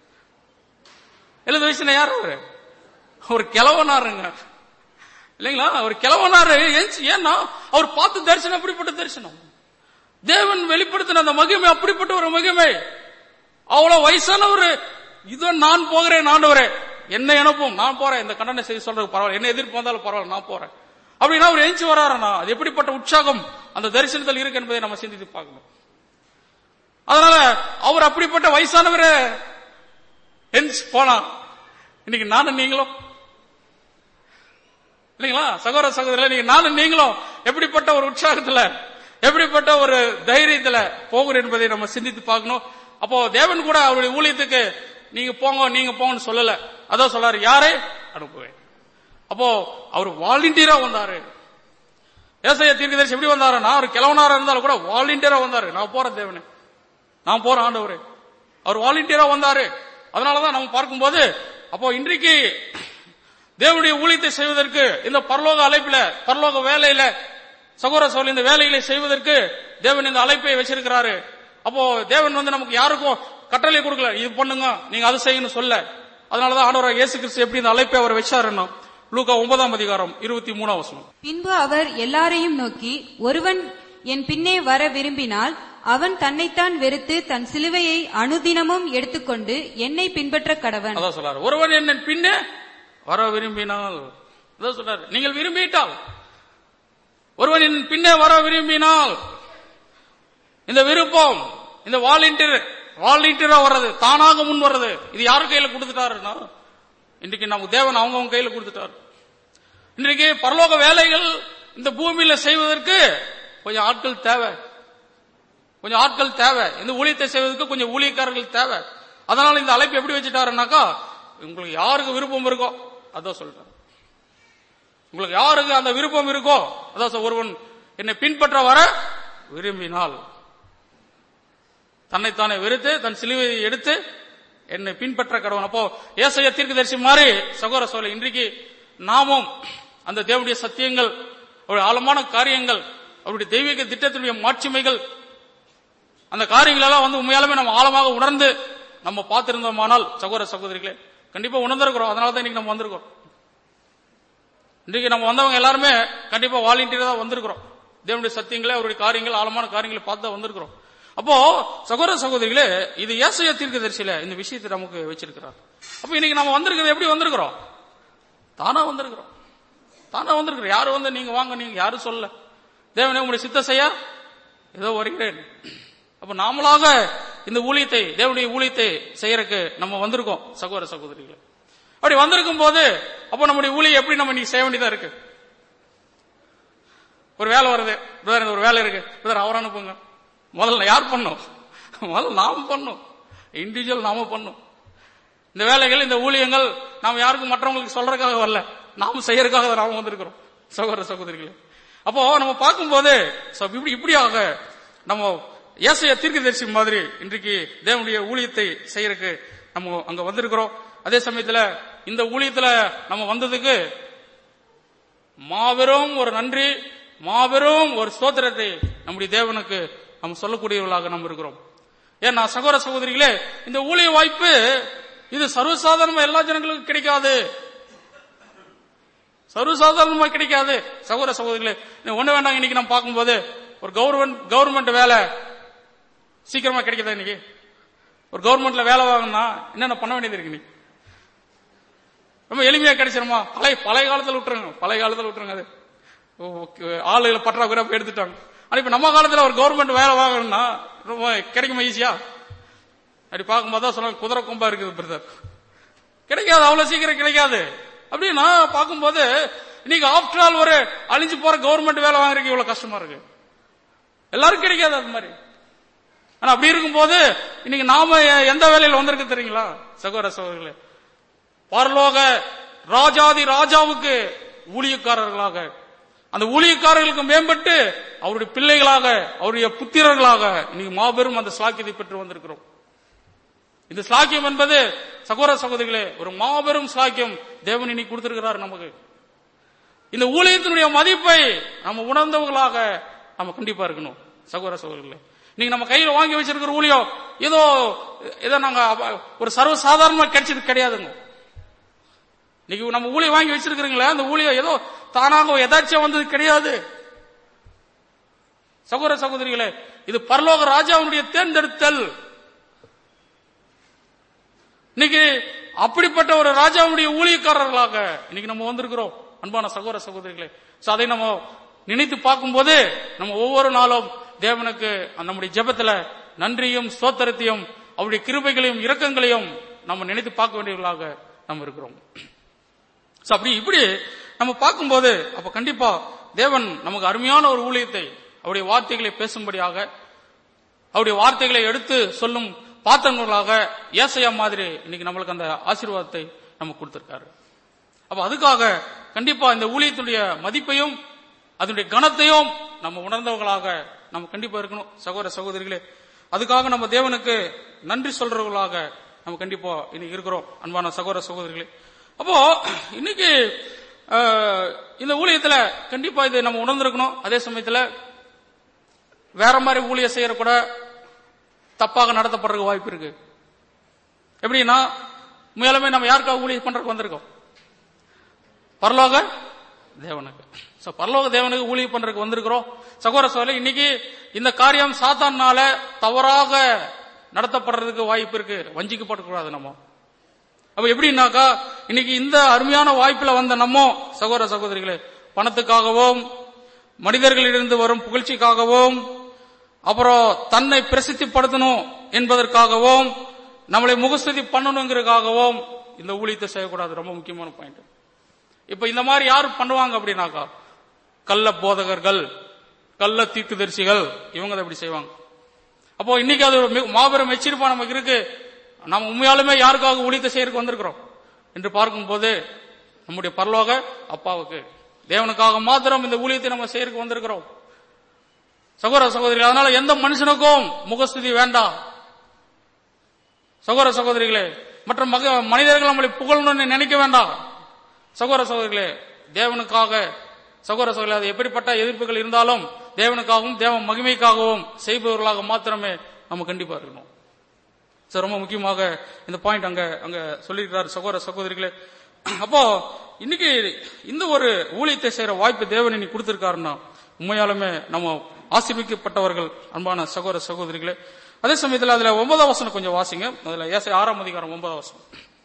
70 வயசுனா யாரு அவரு? ஒரு கிழவனாருங்க இல்லைங்களா? ஒரு கிழவனாரு. ஏன்னா அவர் பார்த்த தரிசனம் அப்படிப்பட்ட தரிசனம். தேவன் வெளிப்படுத்தின அந்த மகிமை அப்படிப்பட்ட ஒரு மகிமை. அவ்வளவு வயசானவர் இதோ நான் போகிறேன் ஆண்டவரே, என்னை அனுப்பும், நான் போறேன், இந்த கண்டன செய்தி சொல்றதுக்கு பரவாயில்ல, என்ன எதிர்ப்பு வந்தாலும் பரவாயில்ல, நான் போறேன் அப்படின்னா அவர் எழுச்சி வராருன்னா அது எப்படிப்பட்ட உற்சாகம் அந்த தரிசனத்தில் இருக்கு என்பதை நம்ம சிந்தித்து பார்க்கணும். அதனால அவர் அப்படிப்பட்ட வயசானவரை எந்திரிச்சு போனா இன்னைக்கு நானும் நீங்களும் இல்லைங்களா சகோதர சகோதரர், நீங்க நானும் நீங்களும் எப்படிப்பட்ட ஒரு உற்சாகத்துல எப்படிப்பட்ட ஒரு தைரியத்துல போகிறோம் என்பதை நம்ம சிந்தித்து பார்க்கணும். அப்போ தேவன் கூட அவருடைய ஊழியத்துக்கு நீங்க போங்கன்னு சொல்லல, அதான் சொல்றாரு யாரை அனுப்புவேன். அப்போ அவர் வாலண்டியரா வந்தாரு. ஏசாயா தீர்க்கதரிசி எப்படி வந்தாருன்னா அவர் கிழவனாரா இருந்தாலும் கூட வாலண்டியரா வந்தாரு. நான் போறேன் தேவனே, நான் போறேன் ஆண்டவரே, அவர் வாலண்டியரா வந்தாரு. அதனாலதான் நம்ம பார்க்கும்போது அப்போ இன்றைக்கு தேவனுடைய ஊழியத்தை செய்வதற்கு இந்த பரலோக அழைப்புல பரலோக வேலையில சகோதர சகோதரி இந்த வேலைகளை செய்வதற்கு தேவன் இந்த அழைப்பை வச்சிருக்கிறாரு. அப்போ தேவன் நமக்கு யாருக்கும் கட்டளை கொடுக்கல, இது பண்ணுங்க நீங்க அதை செய்யணும் சொல்ல. அதனாலதான் ஆண்டவராக இயேசு கிறிஸ்து எப்படி இந்த அழைப்பை அவர் வச்சாருன்னா லூக்கா 9ஆம் அதிகாரம் 23ஆம் வசனம். பின்பு அவர் எல்லாரையும் நோக்கி, ஒருவன் என் பின்னே வர விரும்பினால் அவன் தன்னைத்தான் வெறுத்து தன் சிலுவையை அனுதினமும் எடுத்துக்கொண்டு என்னை பின்பற்ற கடவன். அதான் சொல்றாரு, ஒருவன் என் பின்னே வர விரும்பினால். அதான் சொல்றாரு, நீங்கள் விரும்பிட்டால், ஒருவன் என் பின்னே வர விரும்பினால், இந்த விருப்பம், இந்த வாலண்டியரா வர்றது, தானாக முன் வர்றது, இது யாரு கையில கொடுத்துட்டாருன்னா, இன்றைக்கு நமக்கு தேவன் அவங்க கையில கொடுத்துட்டாரு. இன்றைக்கு பரலோக வேலைகள் இந்த பூமியில செய்வதற்கு கொஞ்சம் ஆட்கள் தேவை, இந்த ஊழியத்தை செய்வதற்கு கொஞ்சம் ஊழியக்காரர்கள் தேவை. அதனால இந்த அழைப்பு எப்படி வச்சுட்டாருன்னாக்கா, உங்களுக்கு யாருக்கு விருப்பம் இருக்கோ அதான் சொல்றாரு. உங்களுக்கு யாருக்கு அந்த விருப்பம் இருக்கோ அதான், ஒருவன் என்னை பின்பற்ற வர விரும்பினால் தன்னைத்தானே வெறுத்து தன் சிலுவையை எடுத்து என்னை பின்பற்ற கடவன். அப்போ ஏசாயா தீர்க்கதரிசி மாதிரி சகோதர சகோதரி, இன்றைக்கு நாமும் அந்த தேவனுடைய சத்தியங்கள், அவருடைய ஆழமான காரியங்கள், அவருடைய தெய்வீக திட்டத்தினுடைய மாட்சிமைகள், அந்த காரியங்கள் எல்லாம் உண்மையாலுமே நம்ம ஆழமாக உணர்ந்து நம்ம பார்த்திருந்தோமானால் சகோதர சகோதரிகளே, கண்டிப்பா உணர்ந்திருக்கிறோம். அதனாலதான் இன்னைக்கு நம்ம வந்திருக்கோம். இன்றைக்கு நம்ம வந்தவங்க எல்லாருமே கண்டிப்பா வாலண்டியரா தான் வந்திருக்கிறோம். தேவனுடைய சத்தியங்களே, அவருடைய காரியங்கள், ஆழமான காரியங்களை பார்த்து தான் வந்திருக்கிறோம். அப்போ சகோதர சகோதரிகளே, இது ஏசாயா தீர்க்கதரிசியில இந்த விஷயத்தை நமக்கு வச்சிருக்கிறார். அப்ப இன்னைக்கு நம்ம வந்திருக்கிறது எப்படி வந்திருக்கிறோம்? தானா வந்திருக்கிறோம். யாரும் நீங்க வாங்க, நீங்க யாரும் சொல்ல, தேவனே உங்களுடைய சித்த செய்ய ஏதோ வருகிறேன். அப்ப நாமளாக இந்த ஊழியத்தை, தேவனுடைய ஊழியத்தை செய்யறதுக்கு நம்ம வந்திருக்கோம் சகோதர சகோதரிகளே. அப்படி வந்திருக்கும் போது அப்ப நம்முடைய ஊழியம் எப்படி நம்ம இன்னைக்கு செய்ய வேண்டியதா இருக்கு? ஒரு வேலை வருது, ஒரு வேலை இருக்கு, அவர் அனுப்புங்க. முதல்ல யார் பண்ணும்? முதல்ல நாம பண்ணும், இண்டிவிஜுவல் நாம பண்ணும். இந்த வேலைகள், இந்த ஊழியங்கள் நாம யாருக்கும் மற்றவங்களுக்கு சொல்றதுக்காக வரல, நாம செய்யறதுக்காக நாம வந்திருக்கிறோம் சகோதர சகோதரிகளே. அப்போ நம்ம பார்க்கும்போது இப்படியாக நம்ம ஏசாயா தீர்க்கதரிசி மாதிரி இன்றைக்கு தேவனுடைய ஊழியத்தை செய்யறதுக்கு நம்ம அங்க வந்திருக்கிறோம். அதே சமயத்துல இந்த ஊழியத்துல நம்ம வந்ததுக்கு மாபெரும் ஒரு நன்றி, மாபெரும் ஒரு ஸ்தோத்திரத்தை நம்முடைய தேவனுக்கு நம்ம சொல்லக்கூடியவர்களாக நம்ம இருக்கிறோம். ஏன்னா சகோதர சகோதரிகளே, இந்த ஊழிய வாய்ப்பு இது சர்வசாதாரணமா எல்லா ஜனங்களுக்கும் கிடைக்காது, சர்வசாதாரணமா கிடைக்காது சகோதர சகோதரிகளே. ஒண்ணு வேண்டாம், இன்னைக்கு நம்ம பார்க்கும்போது ஒரு கவர்மெண்ட் வேலை சீக்கிரமா கிடைக்குதா? இன்னைக்கு ஒரு கவர்மெண்ட்ல வேலை வாங்கணும்னா என்னென்ன பண்ண வேண்டியது இருக்கு? இன்னைக்கு ரொம்ப எளிமையா கிடைச்சிருமா? பழைய காலத்துல விட்டுருங்க, அது ஆளுகளை பற்றாக்குறை எடுத்துட்டாங்க. ஆனா இப்ப நம்ம காலத்துல ஒரு கவர்மெண்ட் வேலை வாங்கணும்னா ரொம்ப கிடைக்குமா ஈஸியா? அப்படி பார்க்கும்போது தான் சொல்ல குதிரை கொம்பா இருக்குது பிரதர், கிடைக்காது, அவ்வளவு சீக்கிரம் கிடைக்காது. அப்படின்னா பார்க்கும்போது இன்னைக்கு ஆஃப்டர் ஆல் ஒரு அழிஞ்சு போற கவர்மெண்ட் வேலை வாங்குறதுக்கு இவ்வளவு கஷ்டமா இருக்கு, எல்லாரும் கிடைக்காது அது மாதிரி. ஆனா அப்படி இருக்கும்போது இன்னைக்கு நாம எந்த வேலையில வந்திருக்கு தெரியுங்களா சகோதர சகோதரிகளே? பரலோக ராஜாதி ராஜாவுக்கு ஊழியக்காரர்களாக, அந்த ஊழியக்காரர்களுக்கு மேம்பட்டு அவருடைய பிள்ளைகளாக, அவருடைய புத்திரர்களாக இன்னைக்கு மாபெரும் அந்த ஸ்லாக்கியத்தை பெற்று வந்திருக்கிறோம். இந்த ஸ்லாக்கியம் என்பது சகோதர சகோதரிகளே ஒரு மாபெரும் ஸ்லாக்கியம் தேவன் இன்னைக்கு கொடுத்திருக்கிறார் நமக்கு. இந்த ஊழியத்தினுடைய மதிப்பை நம்ம உணர்ந்தவர்களாக நம்ம கண்டிப்பா இருக்கணும் சகோதர சகோதரிகளே. நீங்க நம்ம கையில வாங்கி வச்சிருக்கிற ஊழியம் ஏதோ நாங்க ஒரு சர்வசாதாரணமா கிடைச்சது கிடையாதுங்க. இன்னைக்கு நம்ம ஊழியம் வாங்கி வச்சிருக்கிறீங்களா, அந்த ஊழியம் ஏதோ தானாக எதாச்சும் வந்தது கிடையாது சகோதர சகோதரிகளே. இது பரலோக ராஜாவுடைய தேர்ந்தெடுத்தல். இன்னைக்கு அப்படிப்பட்ட ஒரு ராஜாவுடைய ஊழியக்காரர்களாக இன்னைக்கு நம்ம வந்திருக்கிறோம் அன்பான சகோதர சகோதரிகளே. அதை நம்ம நினைத்து பார்க்கும் போது நம்ம ஒவ்வொரு நாளும் தேவனுக்கு நம்முடைய ஜெபத்துல நன்றியும் ஸ்தோத்திரத்தையும் அவருடைய கிருபைகளையும் இரக்கங்களையும் நம்ம நினைத்து பார்க்க வேண்டியவர்களாக நம்ம இருக்கிறோம். இப்படி நம்ம பார்க்கும்போது அப்ப கண்டிப்பா தேவன் நமக்கு அருமையான ஒரு ஊழியத்தை, அவருடைய வார்த்தைகளை பேசும்படியாக, அவருடைய வார்த்தைகளை எடுத்து சொல்லும் பாத்திரங்களாக ஏசாயா மாதிரி இன்னைக்கு நம்மளுக்கு அந்த ஆசீர்வாதத்தை நம்ம கொடுத்திருக்காரு. அப்ப அதுக்காக கண்டிப்பா இந்த ஊழியத்துடைய மதிப்பையும் அதனுடைய கனத்தையும் நம்ம உணர்ந்தவர்களாக நம்ம கண்டிப்பா இருக்கணும் சகோதர சகோதரிகளே. அதுக்காக நம்ம தேவனுக்கு நன்றி சொல்றவர்களாக நம்ம கண்டிப்பா இன்னைக்கு இருக்கிறோம் அன்பான சகோதர சகோதரிகளே. அப்போ இன்னைக்கு இந்த ஊழியத்துல கண்டிப்பா இது நம்ம உணர்ந்திருக்கணும். அதே சமயத்துல வேற மாதிரி ஊழியம் செய்யற கூட தப்பாக நடத்தப்படுற வாய்ப்பு இருக்கு. எப்படின்னா முயலுமே நம்ம யாருக்காக ஊழியம் பண்றதுக்கு வந்திருக்கோம்? பரலோக தேவனுக்கு. பரலோக தேவனுக்கு ஊழியம் பண்றதுக்கு வந்திருக்கிறோம். சகோதர சகோதரி, இன்னைக்கு இந்த காரியம் சாத்தானால தவறாக நடத்தப்படுறதுக்கு வாய்ப்பு இருக்கு. வஞ்சிக்கப்படக்கூடாது நம்ம. அப்ப எப்படின்னாக்கா, இன்னைக்கு இந்த அருமையான வாய்ப்புல வந்த நம்ம சகோதர சகோதரிகளே, பணத்துக்காகவும் மனிதர்களிலிருந்து வரும் புகழ்ச்சிக்காகவும் அப்புறம் தன்னை பிரசித்திப்படுத்தணும் என்பதற்காகவும் நம்மளை முகஸ்துதி பண்ணணுங்கிறதுக்காகவும் இந்த ஊழியத்தை செய்யக்கூடாது. ரொம்ப முக்கியமான பாயிண்ட். இப்ப இந்த மாதிரி யாரு பண்ணுவாங்க அப்படின்னாக்கா, கள்ள போதகர்கள், கள்ள தீர்க்கதரிசிகள், இவங்க தான் இப்படி செய்வாங்க. அப்போ இன்னைக்கு அது மாபெரும் எச்சரிப்பா நமக்கு இருக்கு. நாம் உண்மையாலுமே யாருக்காக ஊழியத்தை செய்யறதுக்கு வந்திருக்கிறோம் என்று பார்க்கும்போது நம்முடைய பரலோக அப்பாவுக்கு, தேவனுக்காக மாத்திரம் இந்த ஊழியத்தை நம்ம செய்யறதுக்கு வந்திருக்கிறோம் சகோதர சகோதரிகள். அதனால எந்த மனுஷனுக்கும் முகஸ்துதி வேண்டாம் சகோதர சகோதரிகளே. மற்ற மனிதர்கள் நம்மளை புகழணும்னு நினைக்க வேண்டாம் சகோதர சகோதரிகளே. தேவனுக்காக சகோதர சகோதரி, அது எப்படிப்பட்ட எதிர்ப்புகள் இருந்தாலும் தேவனுக்காகவும் தேவ மகிமைக்காகவும் செய்பவர்களாக மாத்திரமே நம்ம கண்டிப்பா இருக்கணும். ரொம்ப முக்கியமாக இந்த பாயிண்ட் அங்க சொல்லியிருக்கிறார் சகோதர சகோதரிகளே. அப்போ இன்னைக்கு இந்த ஒரு ஊழியத்தை செய்யற வாய்ப்பு தேவன் இன்னைக்கு கொடுத்திருக்காருன்னா உண்மையாலுமே நம்ம ஆசீர்வதிக்கப்பட்டவர்கள் அன்பான சகோதர சகோதரிகளே. அதே சமயத்தில் அதுல 9ஆம் வசனம் கொஞ்சம் வாசிங்க. அதுல ஏசாயா 6ஆம் அதிகாரம் 9ஆம் வசனம்.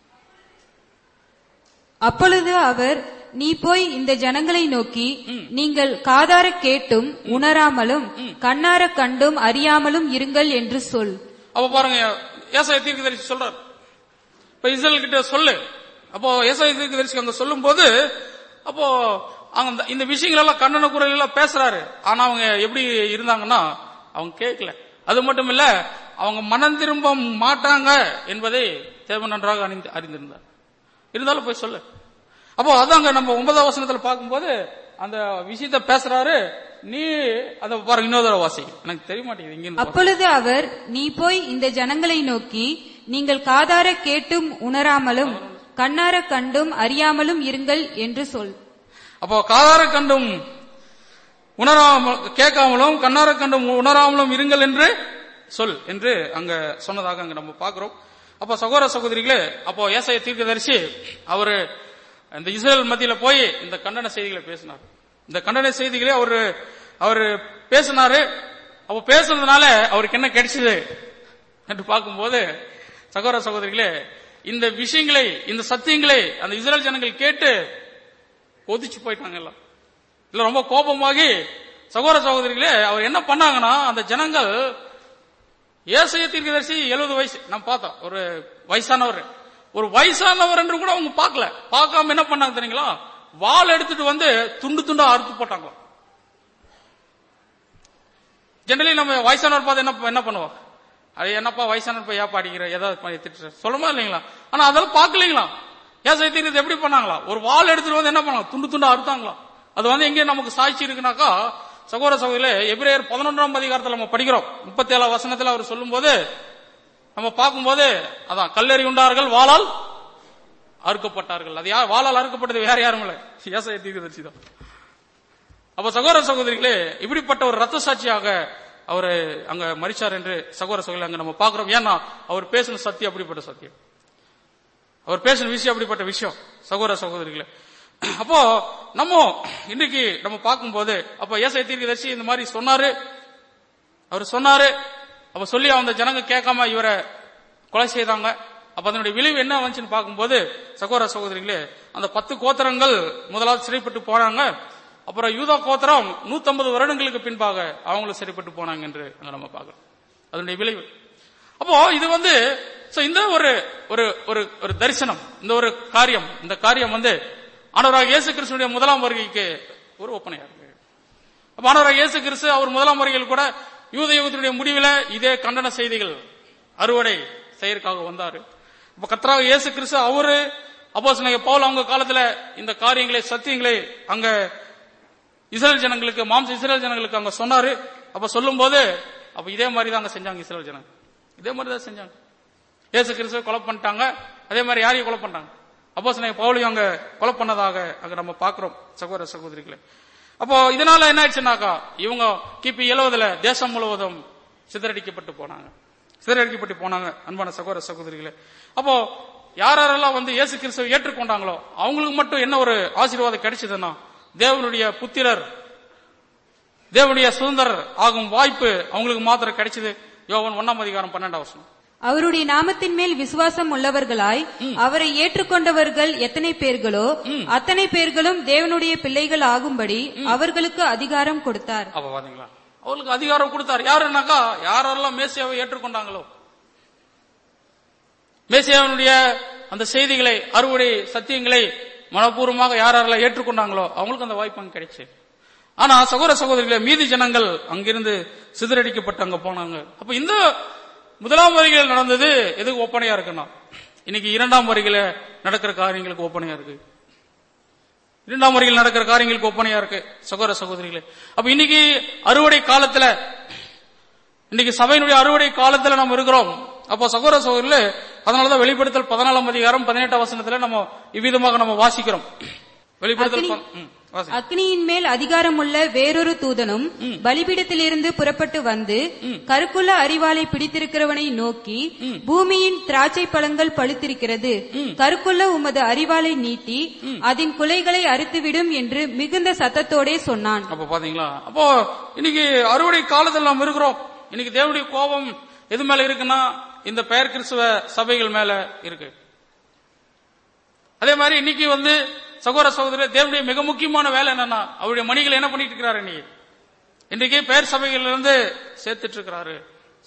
அப்பொழுது அவர், நீ போய் இந்த ஜனங்களை நோக்கி, நீங்கள் காதார கேட்டும் உணராமலும் கண்ணார கண்டும் அறியாமலும் இருங்கள் என்று சொல். அப்ப பாருங்க, ஏசாயா தீர்க்கதரிசி சொல்றார், இப்ப இஸ்ரவேல் கிட்ட சொல்லு. அப்போ ஏசாயா தீர்க்கதரிசி அங்க சொல்லும் போது, அப்போ இந்த விஷயங்கள் எல்லாம் கண்டன குரல் எல்லாம் பேசுறாரு. ஆனா அவங்க எப்படி இருந்தாங்கன்னா, அவங்க கேட்கல. அது மட்டும் இல்ல, அவங்க மனம் திரும்ப மாட்டாங்க என்பதை தேவன் நன்றாக அறிந்திருந்தார். இருந்தாலும் போய் சொல்லு. அப்போ அதாங்க நம்ம 9ஆம் வசனத்துல பார்க்கும்போது அந்த விஷயத்த பேசுறாரு. நீ அத பாருங்க, இன்னொரு வாசி, எனக்கு தெரிய மாட்டேங்குது. அப்பொழுது அவர், நீ போய் இந்த ஜனங்களை நோக்கி, நீங்கள் காதார கேட்டும் உணராமலும் கண்ணார கண்டும் அறியாமலும் இருங்கள் என்று சொல். அப்போ காதார கண்டும் கேட்காமலும் கண்ணார கண்டும் உணராமலும் இருங்கள் என்று சொல் என்று அங்க சொன்னதாக அங்க நம்ம பாக்குறோம். அப்ப சகோதர சகோதரிகளே, அப்போ ஏசாயா தீர்க்கதரிசி அவரு இந்த இஸ்ரவேல் மத்தியில போய் இந்த கண்டன செய்திகளை பேசினார். இந்த கண்டன செய்திகளே அவரு பேசினாரு. அப்ப பேசுனதுனால அவருக்கு என்ன கிடைச்சது என்று பார்க்கும்போது சகோதர சகோதரிகளே, இந்த விஷயங்களை, இந்த சத்தியங்களை அந்த இஸ்ரவேல் ஜனங்கள் கேட்டு கொதிச்சு போயிட்டாங்க. எல்லாம் இல்ல ரொம்ப கோபமாகி சகோதர சகோதரிகளே, அவர் என்ன பண்ணாங்கன்னா, அந்த ஜனங்கள் ஏசாயா தீர்க்கதரிசி 70 வயசு நம்ம பார்த்தோம், ஒரு வயசானவர் என்று கூட அவங்க பார்க்காம என்ன பண்ணாங்க தெரியுங்களா, வாள் எடுத்துட்டு வந்து துண்டு துண்டா அறுத்து போட்டாங்க. ஜெனரலி நம்ம வயசானவர் பார்த்து என்ன பண்ணுவோம், அது என்னப்பா வயசானவர் போய் ஏப்பா அடிக்கிற, ஏதாவது திட்டு சொல்லுமா இல்லைங்களா? ஆனா அதெல்லாம் பார்க்கலீங்களா? ஏசாயா தீர்க்கதரிசி எப்படி பண்ணாங்களா, ஒரு வாள் எடுத்துட்டு வந்து என்ன பண்ணாங்க, துண்டு துண்டா அறுத்தாங்களா. அது எங்க நமக்கு சாட்சி இருக்குனாக்கா சகோதர சகோதரிகளே, எபிரேயர் 11ஆம் அதிகாரத்தில் நம்ம படிக்கிறோம். 37ஆம் வசனத்தில் அவர் சொல்லும் போது நம்ம பார்க்கும்போது, அதான் கல்லெறி உண்டார்கள், வாளால் அறுக்கப்பட்டார்கள். அது யார் வாளால் அறுக்கப்பட்டது? வேற யாரும் இல்லை, ஏசாயா தீர்க்கதரிசி தான். அப்ப சகோதர சகோதரிகளே, இப்படிப்பட்ட ஒரு ரத்த சாட்சியாக அவரு அங்க மரிச்சார் என்று சகோதர சகோதரி அங்க நம்ம பார்க்கிறோம். ஏன்னா அவர் பேசின சத்தியம் அப்படிப்பட்ட சத்தியம், அவர் பேசின விஷயம் அப்படிப்பட்ட விஷயம் சகோதர சகோதரிகளே. அப்போ நம்ம இன்னைக்கு நம்ம பார்க்கும்போது, அப்ப ஏசாயா தீர்க்கதரிசி இந்த மாதிரி சொன்னாரு, அவர் சொன்னாரு. அப்ப சொல்லி அந்த ஜனங்க கேட்காம இவரை கொலை செய்தாங்க. அப்ப அதனுடைய விளைவு என்ன வந்துச்சுன்னு பார்க்கும்போது சகோதர சகோதரிகளே, அந்த 10 கோத்திரங்கள் முதலாவது சிறைப்பட்டு போனாங்க. அப்புறம் யூதா கோத்திரம் 150 வருடங்களுக்கு பின்பாக அவங்களும் சிறைப்பட்டு போனாங்க என்று நம்ம பார்க்கிறோம் அதனுடைய விளைவு. அப்போ இது இந்த ஒரு தரிசனம், இந்த காரியம் ஆண்டவராக இயேசு கிறிஸ்துவினுடைய முதலாம் வருகைக்கு ஒரு ஒப்பனையா இருக்கு. அப்ப ஆண்டவராக இயேசு கிறிஸ்து அவர் முதலாம் வருகையில் கூட யூத யுகத்தினுடைய முடிவில் இதே கண்டன செய்திகள் அறுவடை செய்யறதுக்காக வந்தாரு. இப்ப கர்த்தராக இயேசு கிறிஸ்து அவரு அப்போஸ்தலனாகிய பவுல் அவங்க காலத்துல இந்த காரியங்களை, சத்தியங்களை அங்க இஸ்ரவேல் ஜனங்களுக்கு, இஸ்ரவேல் ஜனங்களுக்கு அங்க சொன்னாரு. அப்ப சொல்லும் போது அப்ப இதே மாதிரி தான் அங்க செஞ்சாங்க இஸ்ரவேல் ஜனங்க, இதே மாதிரி தான் செஞ்சாங்க. இயேசு கிறிஸ்துவை கொலை பண்ணிட்டாங்க. அதே மாதிரி யாரையும் கொலை பண்ணாங்க, அப்போஸ்தலனாகிய பவுலையும் அங்க கொலை பண்ணதாக அங்க நம்ம பாக்குறோம் சகோதர சகோதரிகளே. அப்போ இதனால என்ன ஆயிடுச்சுனாக்கா, இவங்க கிபி 70 தேசம் முழுவதும் சிதறடிக்கப்பட்டு போனாங்க. அன்பான சகோதர சகோதரிகளே, அப்போ யாரெல்லாம் வந்து இயேசு கிறிஸ்துவை ஏற்றுக்கொண்டாங்களோ அவங்களுக்கு மட்டும் என்ன ஒரு ஆசீர்வாதம் கிடைச்சதுன்னா, தேவனுடைய புத்திரர், தேவனுடைய சுதந்திரர் ஆகும் வாய்ப்பு அவங்களுக்கு மாத்திரம் கிடைச்சது. யோவான் 1:12. அவருடைய நாமத்தின் மேல் விசுவாசம் உள்ளவர்களாய் அவரை ஏற்றுக்கொண்டவர்கள் எத்தனை பேர்களோ அத்தனை பேர்களும் தேவனுடைய பிள்ளைகள் ஆகும்படி அவர்களுக்கு அதிகாரம் கொடுத்தார். அப்ப பாத்தீங்களா, அவர்களுக்கு அதிகாரம் கொடுத்தார். யாருன்னாக்கா, யாரெல்லாம் மேசியாவை ஏற்றுக்கொண்டாங்களோ, மேசியாவினுடைய அந்த செய்திகளை, அறுவடை சத்தியங்களை மனப்பூர்வமாக யாரெல்லாம் ஏற்றுக்கொண்டாங்களோ அவங்களுக்கு அந்த வாய்ப்பு அங்க கிடைச்சு. ஆனா சகோதர சகோதரிகளே, மீதி ஜனங்கள் அங்கிருந்து சிதறடிக்கப்பட்டு அங்க போனாங்க. அப்ப இந்த முதலாம் வருகையில் நடந்தது எதுக்கு ஒப்பனையா இருக்குன்னா, இன்னைக்கு இரண்டாம் வருகையில நடக்கிற காரியங்களுக்கு ஒப்பனையா இருக்கு. இரண்டாம் வருகையில் நடக்கிற காரியங்களுக்கு ஒப்பனையா இருக்கு சகோதர சகோதரிகளே. அப்ப இன்னைக்கு அறுவடை காலத்துல, இன்னைக்கு சபையினுடைய அறுவடை காலத்துல நம்ம இருக்கிறோம். அப்போ சகோதர சகோதரிகளே, அதனாலதான் வெளிப்படுத்தல் 14:18 நம்ம இவ்விதமாக நம்ம வாசிக்கிறோம். வெளிப்படுத்தல் அக்னியின் மேல் அதிகாரம் உள்ள வேறொரு தூதனும் பலிபீடத்திலிருந்து புறப்பட்டு வந்து கருக்குள்ள அரிவாளை பிடித்திருக்கிறவனை நோக்கி, பூமியின் திராட்சை பழங்கள் பழுத்திருக்கிறது, கருக்குள்ள உமது அரிவாளை நீட்டி அதன் குலைகளை அறுத்துவிடும் என்று மிகுந்த சத்தத்தோடே சொன்னான். அப்ப பாத்தீங்களா, அப்போ இன்னைக்கு அறுவடை காலத்தில் நாம் இருக்கிறோம். இன்னைக்கு தேவனுடைய கோபம் எது மேல இருக்குன்னா, இந்த பெயர் கிறிஸ்துவ சபைகள் மேல இருக்கு. அதே மாதிரி இன்னைக்கு வந்து சகோதர சகோதரர், தேவனுடைய மிக முக்கியமான வேலை என்னன்னா, அவருடைய மணிகளை என்ன பண்ணிட்டு இருக்கிறாரு, இன்றைக்கு பெயர் சபைகள் இருந்து சேர்த்துட்டு இருக்கிறாரு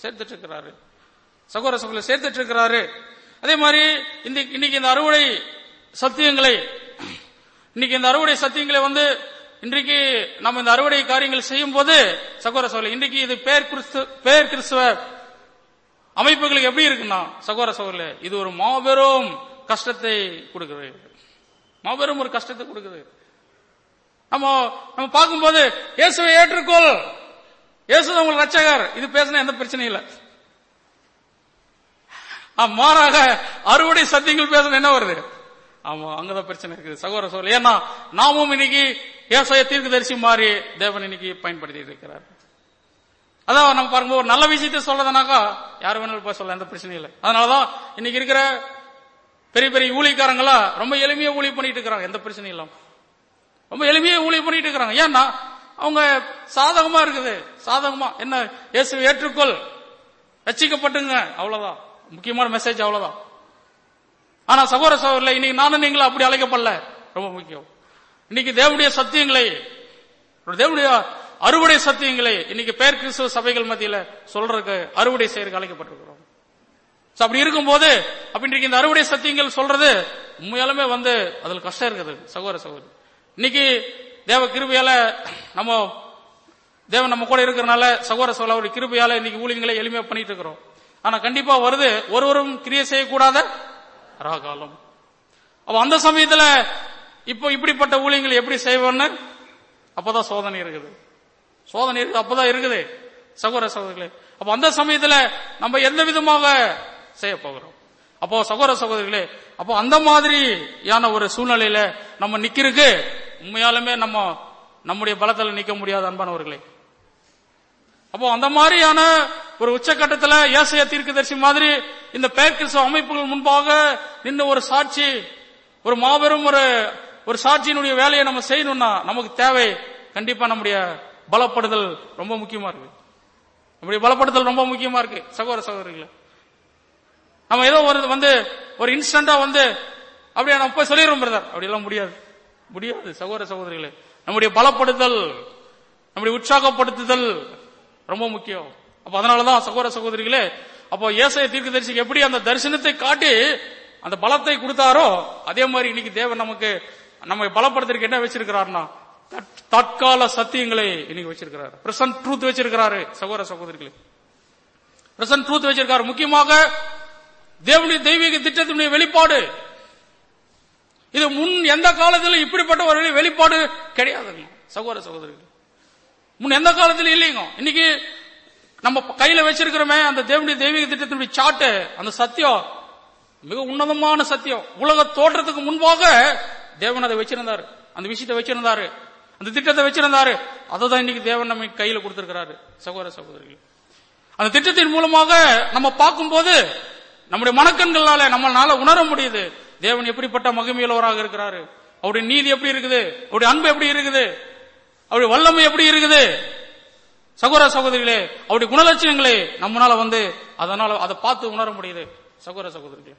சகோதர சகோதரர், சேர்த்துட்டு இருக்கிறாரு. அதே மாதிரி இன்னைக்கு இந்த அறுவடை சத்தியங்களை, வந்து இன்றைக்கு நம்ம இந்த அறுவடை காரியங்கள் செய்யும் போது சகோதர சகோதரர், இன்றைக்கு இது பெயர் கிறிஸ்துவ அமைப்புகளுக்கு எப்படி இருக்குன்னா சகோதர சகோதரர், இது ஒரு மாபெரும் கஷ்டத்தை கொடுக்குது, மாபெரும் ஒரு கஷ்டத்தை கொடுக்குது. நம்ம பார்க்கும்போது இயேசுவை ஏற்றுக்கொள், இயேசு உங்களுக்கு ரட்சகர், இது பேசினா எந்த பிரச்சனையும் இல்லை. மாறாக அறுவடை சத்தியங்கள் பேசினா என்ன வருது? ஆமா, அங்கதான் பிரச்சனை இருக்குது சகோதர சகோதரர். ஏன்னா நாமும் இன்னைக்கு ஏசாயா தீர்க்கதரிசி மாதிரி தேவன் இன்னைக்கு பயன்படுத்தி இருக்கிறார். அதான் நம்ம பாருங்க, ஒரு நல்ல விஷயத்தை சொல்றதுனாக்கா யாரு வேணாலும் போய் சொல்ல, எந்த பிரச்சனையும் இல்லை. அதனாலதான் இன்னைக்கு இருக்கிற பெரிய பெரிய ஊழியக்காரங்களா ரொம்ப எளிமையா ஊழியம் பண்ணிட்டு இருக்கிறாங்க, எந்த பிரச்சனையும் இல்லாம ரொம்ப எளிமையா ஊழியம் பண்ணிட்டு இருக்கிறாங்க. ஏன்னா அவங்க சாதகமா இருக்குது, சாதகமா என்ன, இயேசுவை ஏற்றுக்கொள், ரட்சிக்கப்பட்டுங்க, அவ்வளவுதான் முக்கியமான மெசேஜ், அவ்வளவுதான். ஆனா சகோதர சகோதரர்களே, இன்னைக்கு நானும் நீங்களும் அப்படி அழைக்கப்படல, ரொம்ப முக்கியம். இன்னைக்கு தேவனுடைய சத்தியங்களை, தேவனுடைய அறுவடை சத்தியங்களை இன்னைக்கு பெயர் கிறிஸ்துவ சபைகள் மத்தியில சொல்றதுக்கு, அறுவடை செய்யறதுக்கு அழைக்கப்பட்டிருக்கிறோம். அப்படி இருக்கும்போது இன்றைக்கு இந்த அறுவடை சத்தியங்கள் சொல்றது உண்மையாலுமே வந்து அதுல கஷ்டம் இருக்குது சகோதர சகோதரி. இன்னைக்கு தேவ கிருபையால தேவன் நம்ம கூட இருக்கிறனால சகோதர சகோதரி கிருபையால இன்னைக்கு ஊழியங்களை எளிமையா பண்ணிட்டு இருக்கிறோம். ஆனா கண்டிப்பா வருது ஒருவரும் கிரியை செய்யக்கூடாத ராகாலம். அப்ப அந்த சமயத்துல இப்போ இப்படிப்பட்ட ஊழியங்கள் எப்படி செய்வோன்னு அப்பதான் சோதனை இருக்குது, சோதனை இருக்குது, அப்பதான் இருக்குது சகோதர சகோதரிகளே. அப்ப அந்த சமயத்துல நம்ம எந்த விதமாக செய்ய போகிறோம்? அப்போ சகோதர சகோதரிகளே, அப்போ அந்த மாதிரியான ஒரு சூழ்நிலையில நம்ம நிக்கிறதுக்கு உண்மையாலுமே நம்முடைய பலத்துல நிக்க முடியாது அன்பானவர்களே. அப்போ அந்த மாதிரியான ஒரு உச்சகட்டத்துல ஏசாயா தீர்க்கதரிசி மாதிரி இந்த பெயர் கிறிஸ்துவ அமைப்புகள் முன்பாக நின்று ஒரு சாட்சி, ஒரு மாபெரும் ஒரு சாட்சியினுடைய வேலையை நம்ம செய்யணும்னா நமக்கு தேவை கண்டிப்பா நம்முடைய பலப்படுதல் ரொம்ப முக்கியமா இருக்கு. நம்முடைய பலப்படுதல் ரொம்ப முக்கியமா இருக்கு சகோதர சகோதரிகளே. நம்ம ஏதோ ஒரு இன்ஸ்டன்டா அப்படியே நம்ம போய் சொல்லிடுறோம் பிரதர், அப்படி எல்லாம் முடியாது சகோதர சகோதரிகளே. நம்முடைய பலப்படுதல், நம்முடைய உற்சாகப்படுத்துதல் ரொம்ப முக்கியம். அப்ப அதனாலதான் சகோதர சகோதரிகளே, அப்போ ஏசாயா தீர்க்கதரிசிக்கு எப்படி அந்த தரிசனத்தை காட்டி அந்த பலத்தை கொடுத்தாரோ அதே மாதிரி இன்னைக்கு தேவன் நம்ம பலப்படுத்துறதுக்கு என்ன வச்சிருக்கிறார்னா தற்கால சத்தியங்களை இன்னைக்கு வச்சிருக்கிறார், பிரசன்ட் ட்ரூத் வச்சிருக்கிறாரு சகோதர சகோதரிகளே, பிரசன்ட் ட்ரூத் வச்சிருக்காரு. முக்கியமாக தேவனுடைய தெய்வீக திட்டத்தினுடைய வெளிப்பாடு. இது முன் எந்த காலத்திலும் இப்படிப்பட்ட ஒரு வெளிப்பாடு கிடையாதுங்க சகோதர சகோதரிகள், முன் எந்த காலத்திலும் இல்லைங்க. இன்னைக்கு நம்ம கையில வச்சிருக்கிறோமே அந்த தேவனுடைய தெய்வீக திட்டத்தினுடைய சாட்டு, அந்த சத்தியம் மிக உன்னதமான சத்தியம். உலக தோற்றத்துக்கு முன்பாக தேவன் அதை வச்சிருந்தாரு, அந்த விஷயத்தை வச்சிருந்தாரு, அந்த திட்டத்தை வச்சிருந்தாரு. அதான் இன்னைக்கு தேவன் நம்ம கையில கொடுத்திருக்கிறாரு சகோதர சகோதரிகள். அந்த திட்டத்தின் மூலமாக நம்ம பார்க்கும்போது நம்முடைய மனக்கண்களால நம்மளால உணர முடியுது தேவன் எப்படிப்பட்ட மகிமையுள்ளவராக இருக்கிறாரு, அவருடைய நீதி எப்படி இருக்குது, அவருடைய அன்பு எப்படி இருக்குது, அவருடைய வல்லமை எப்படி இருக்குது. சகோதர சகோதரிகளே, அவருடைய குணலட்சணங்களே நம்மளால அதனால அதை பார்த்து உணர முடியுது. சகோதர சகோதரிகளே,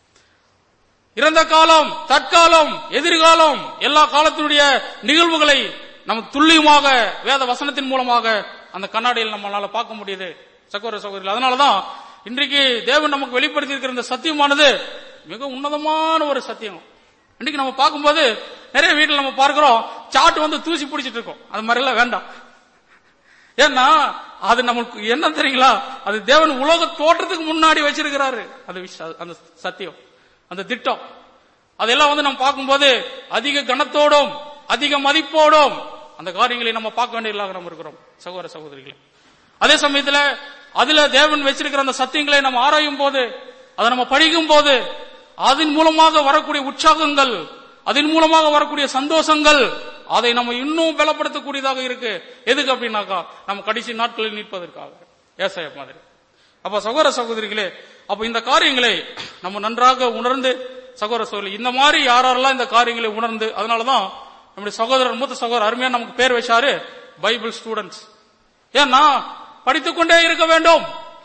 இறந்த காலம், தற்காலம், எதிர்காலம், எல்லா காலத்தினுடைய நிகழ்வுகளை நமக்கு துல்லியமாக வேத வசனத்தின் மூலமாக அந்த கண்ணாடியில் நம்மளால பார்க்க முடியுது. சகோதர சகோதரிகள், அதனாலதான் இன்றைக்கு தேவன் நமக்கு வெளிப்படுத்தி இருக்கிற இந்த சத்தியமானது மிக உன்னதமான ஒரு சத்தியம். இன்னைக்கு நம்ம பார்க்கும்போது நிறைய வீட்டில் நம்ம பார்க்கிறோம், சாட்டு தூசி பிடிச்சிட்டு இருக்கோம். அது மாதிரி எல்லாம் வேண்டாம். ஏன்னா அது நமக்கு என்ன தெரியுங்களா, அது தேவன் உலக தோற்றத்துக்கு முன்னாடி வச்சிருக்கிறாரு. அந்த சத்தியம், அந்த திட்டம், அதெல்லாம் நம்ம பார்க்கும்போது அதிக கனத்தோடும் அதிக மதிப்போடும் அந்த காரியங்களை நம்ம பார்க்க வேண்டியதாக நம்ம இருக்கிறோம். சகோதர சகோதரிகளே, அதே சமயத்துல அதுல தேவன் வச்சிருக்கிற அந்த சத்தியங்களை நம்ம ஆராயும் போது, அதை நம்ம படிக்கும் போது, அதன் மூலமாக வரக்கூடிய உற்சாகங்கள், அதன் மூலமாக வரக்கூடிய சந்தோஷங்கள், அதை நம்ம இன்னும் பலப்படுத்தக்கூடியதாக இருக்கு. எதுக்கு அப்படின்னாக்கா, நம்ம கடைசி நாட்களில் நிற்பதற்காக. ஏசாயா மாதிரி. அப்ப சகோதர சகோதரிகளே, அப்ப இந்த காரியங்களை நம்ம நன்றாக உணர்ந்து, சகோதர சகோதரி இந்த மாதிரி யாரெல்லாம் இந்த காரியங்களை உணர்ந்து, அதனாலதான் நம்முடைய சகோதரர், மூத்த சகோதரர் அருமையா நமக்கு பேர் வச்சாரு பைபிள் ஸ்டூடெண்ட்ஸ். ஏன்னா படித்துக் கொண்டே இருக்க வேண்டும்,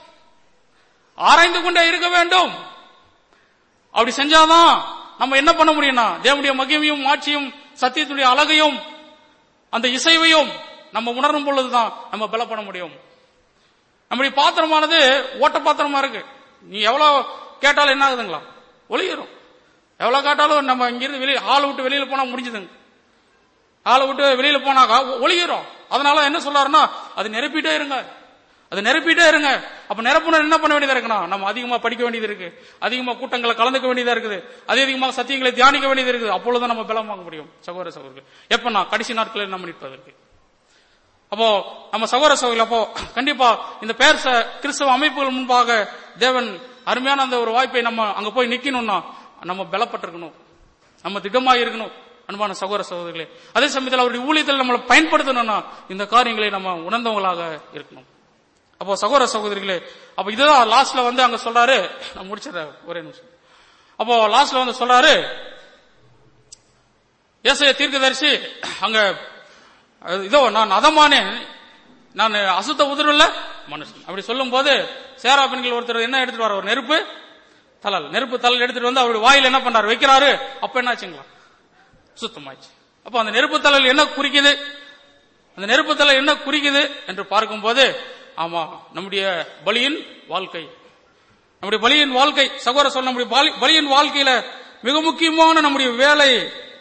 ஆராய்ந்து கொண்டே இருக்க வேண்டும். அப்படி செஞ்சாதான் நம்ம என்ன பண்ண முடியும்னா, தேவனுடைய மகிமையும் ஆட்சியும் சத்தியத்துடைய அழகையும் அந்த இசைவையும் நம்ம உணரும் பொழுதுதான் நம்ம பலப்பட முடியும். நம்முடைய பாத்திரமானது ஓட்ட பாத்திரமா இருக்கு. நீ எவ்வளவு கேட்டாலும் என்ன ஆகுதுங்களா, ஒளியிரும். எவ்வளவு கேட்டாலும் நம்ம இங்கிருந்து வெளியே ஆளை விட்டு வெளியில போனா முடிஞ்சதுங்க. ஆளை விட்டு வெளியில போனாக்கா ஒளியிரும். அதனால என்ன சொல்றாருன்னா, அது நிரப்பிட்டே இருங்க, அது நிரப்பிட்டே இருங்க. அப்ப நிரப்புன என்ன பண்ண வேண்டியதா இருக்குன்னா, நம்ம அதிகமா படிக்க வேண்டியது இருக்கு, அதிகமா கூட்டங்களை கலந்துக்க வேண்டியதா இருக்குது, அதிகமாக சத்தியங்களை தியானிக்க வேண்டியது இருக்குது. அப்பொழுதுதான் நம்ம பலம் வாங்க முடியும். சகோதர சகோதரர்கள், எப்பன்னா கடைசி நாட்களில் நம்ம நிற்பதற்கு. அப்போ நம்ம சகோதர சகோதரர்கள், அப்போ கண்டிப்பா இந்த பேர் கிறிஸ்தவ அமைப்புகள் முன்பாக தேவன் அருமையான அந்த ஒரு வாய்ப்பை நம்ம அங்க போய் நிக்கணும்னா நம்ம பலப்பட்டிருக்கணும், நம்ம திடமாக இருக்கணும். அன்பான சகோதர சகோதரிகளே, அதே சமயத்தில் அவருடைய ஊழியத்தில் நம்மளை பயன்படுத்தணும்னா இந்த காரியங்களை நம்ம உணர்ந்தவங்களாக இருக்கணும். அப்போ சகோதர சகோதரிகளே, அப்ப இதுதான் லாஸ்ட்ல அங்க சொல்றாரு. நான் முடிச்சிடறேன் ஒரே நிமிஷம். அப்போ லாஸ்ட்ல சொல்றாரு, ஏசாயா தீர்க்கதரிசி அங்க இதோ நான் அதமானேன், நான் அசுத்த உதரவுள்ள மனுஷன் அப்படி சொல்லும் போது, சேரா பெண்கள் ஒருத்தர் என்ன எடுத்துட்டு வர, ஒரு நெருப்பு தலல் எடுத்துட்டு அவருடைய வாயில் என்ன பண்றாரு, வைக்கிறாரு. அப்ப என்ன ஆச்சுங்களா, சுத்தமாச்சு. அப்ப அந்த நெருப்பு தலல் என்ன குறிக்குது, அந்த நெருப்பு தலல் என்ன குறிக்குது என்று பார்க்கும்போது, ஆமா நம்முடைய பலியின் வாழ்க்கை, நம்முடைய பலியின் வாழ்க்கை. சகோதர சொல்ல, நம்முடைய பலியின் வாழ்க்கையில மிக முக்கியமான நம்முடைய வேலை,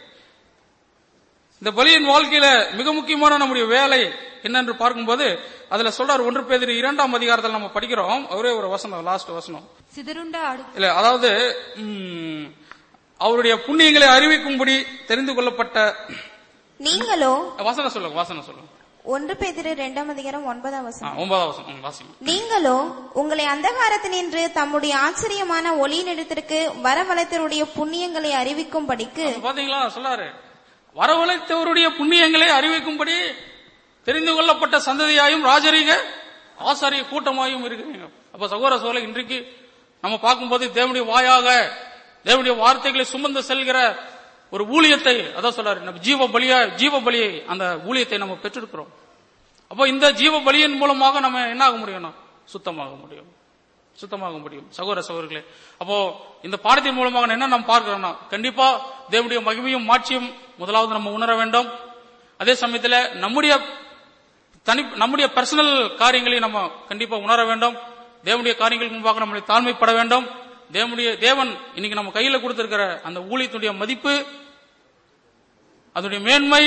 இந்த பலியின் வாழ்க்கையில மிக முக்கியமான நம்முடைய வேலை என்னென்று பார்க்கும்போது, அதுல சொல்றாரு 1 பேதுரு 2ஆம் அதிகாரத்தில் நம்ம படிக்கிறோம். ஒரே ஒரு வசனம், லாஸ்ட் வசனம். இல்ல, அதாவது அவருடைய புண்ணியங்களை அறிவிக்கும்படி தெரிந்து கொள்ளப்பட்ட நீங்களோ, வசனம் சொல்லுங்க. 1 பேதுரு 2ஆம் அதிகாரம் 9ஆம் வசனம். 9ஆம் வசனம் வாசிங்க. நீங்களோ உங்களை அந்தகாரத்தினின்று தம்முடைய ஆச்சரியமான ஒளியினிடத்திற்கு வரவழைத்தவருடைய புண்ணியங்களை அறிவிக்கும்படிக்கு. பாத்தீங்களா, சொல்றாரு வரவழைத்தவருடைய புண்ணியங்களை அறிவிக்கும்படி தெரிந்து கொள்ளப்பட்ட சந்ததியாயும் ராஜரீக ஆசாரிய கூட்டமாயும் இருக்கிறீங்க. அப்ப சகோதர சகோதரர்களே, இன்றைக்கு நம்ம பார்க்கும்போது தேவனுடைய வாயாக தேவனுடைய வார்த்தைகளை சுமந்து செல்கிற ஒரு ஊழியத்தை, அதான் சொல்றாரு, நம்ம ஜீவ பலியை அந்த ஊழியத்தை நம்ம பெற்றிருக்கிறோம். அப்போ இந்த ஜீவ பலியின் மூலமாக நம்ம என்ன ஆக முடியும்னா சுத்தமாக முடியும். சகோதர சகோதரர்களே, அப்போ இந்த பாடத்தின் மூலமாக என்ன நம்ம பார்க்கிறோம்னா, கண்டிப்பா தேவனுடைய மகிமையும் மாட்சியும் முதலாவது நம்ம உணர வேண்டும். அதே சமயத்துல நம்முடைய பர்சனல் காரியங்களை நம்ம கண்டிப்பா உணர வேண்டும். தேவனுடைய காரியங்களுக்கு முன்பாக நம்மளை தாழ்மைப்பட வேண்டும். தேவன் இன்னைக்கு நம்ம கையில கொடுத்திருக்கிற அந்த ஊழியத்துடைய மதிப்பு, அதனுடைய மேன்மை,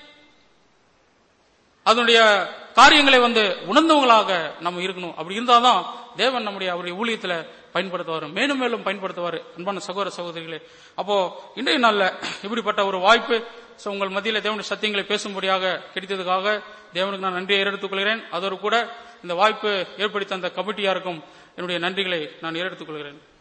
அதனுடைய காரியங்களை உணர்ந்தவங்களாக நம்ம இருக்கணும். அப்படி இருந்தாதான் தேவன் அவருடைய ஊழியத்துல பயன்படுத்துவார், மேலும் மேலும் பயன்படுத்துவார். அன்பான சகோதர சகோதரிகளே, அப்போ இன்றைய நாள்ல இப்படிப்பட்ட ஒரு வாய்ப்பு உங்கள் மத்தியில தேவனுடைய சத்தியங்களை பேசும்படியாக கிடைத்ததுக்காக தேவனுக்கு நான் நன்றியை ஏறெடுத்துக் கொள்கிறேன். அதோடு கூட இந்த வாய்ப்பு ஏற்படுத்த அந்த கமிட்டியாருக்கும் என்னுடைய நன்றிகளை நான் ஏறெடுத்துக் கொள்கிறேன்.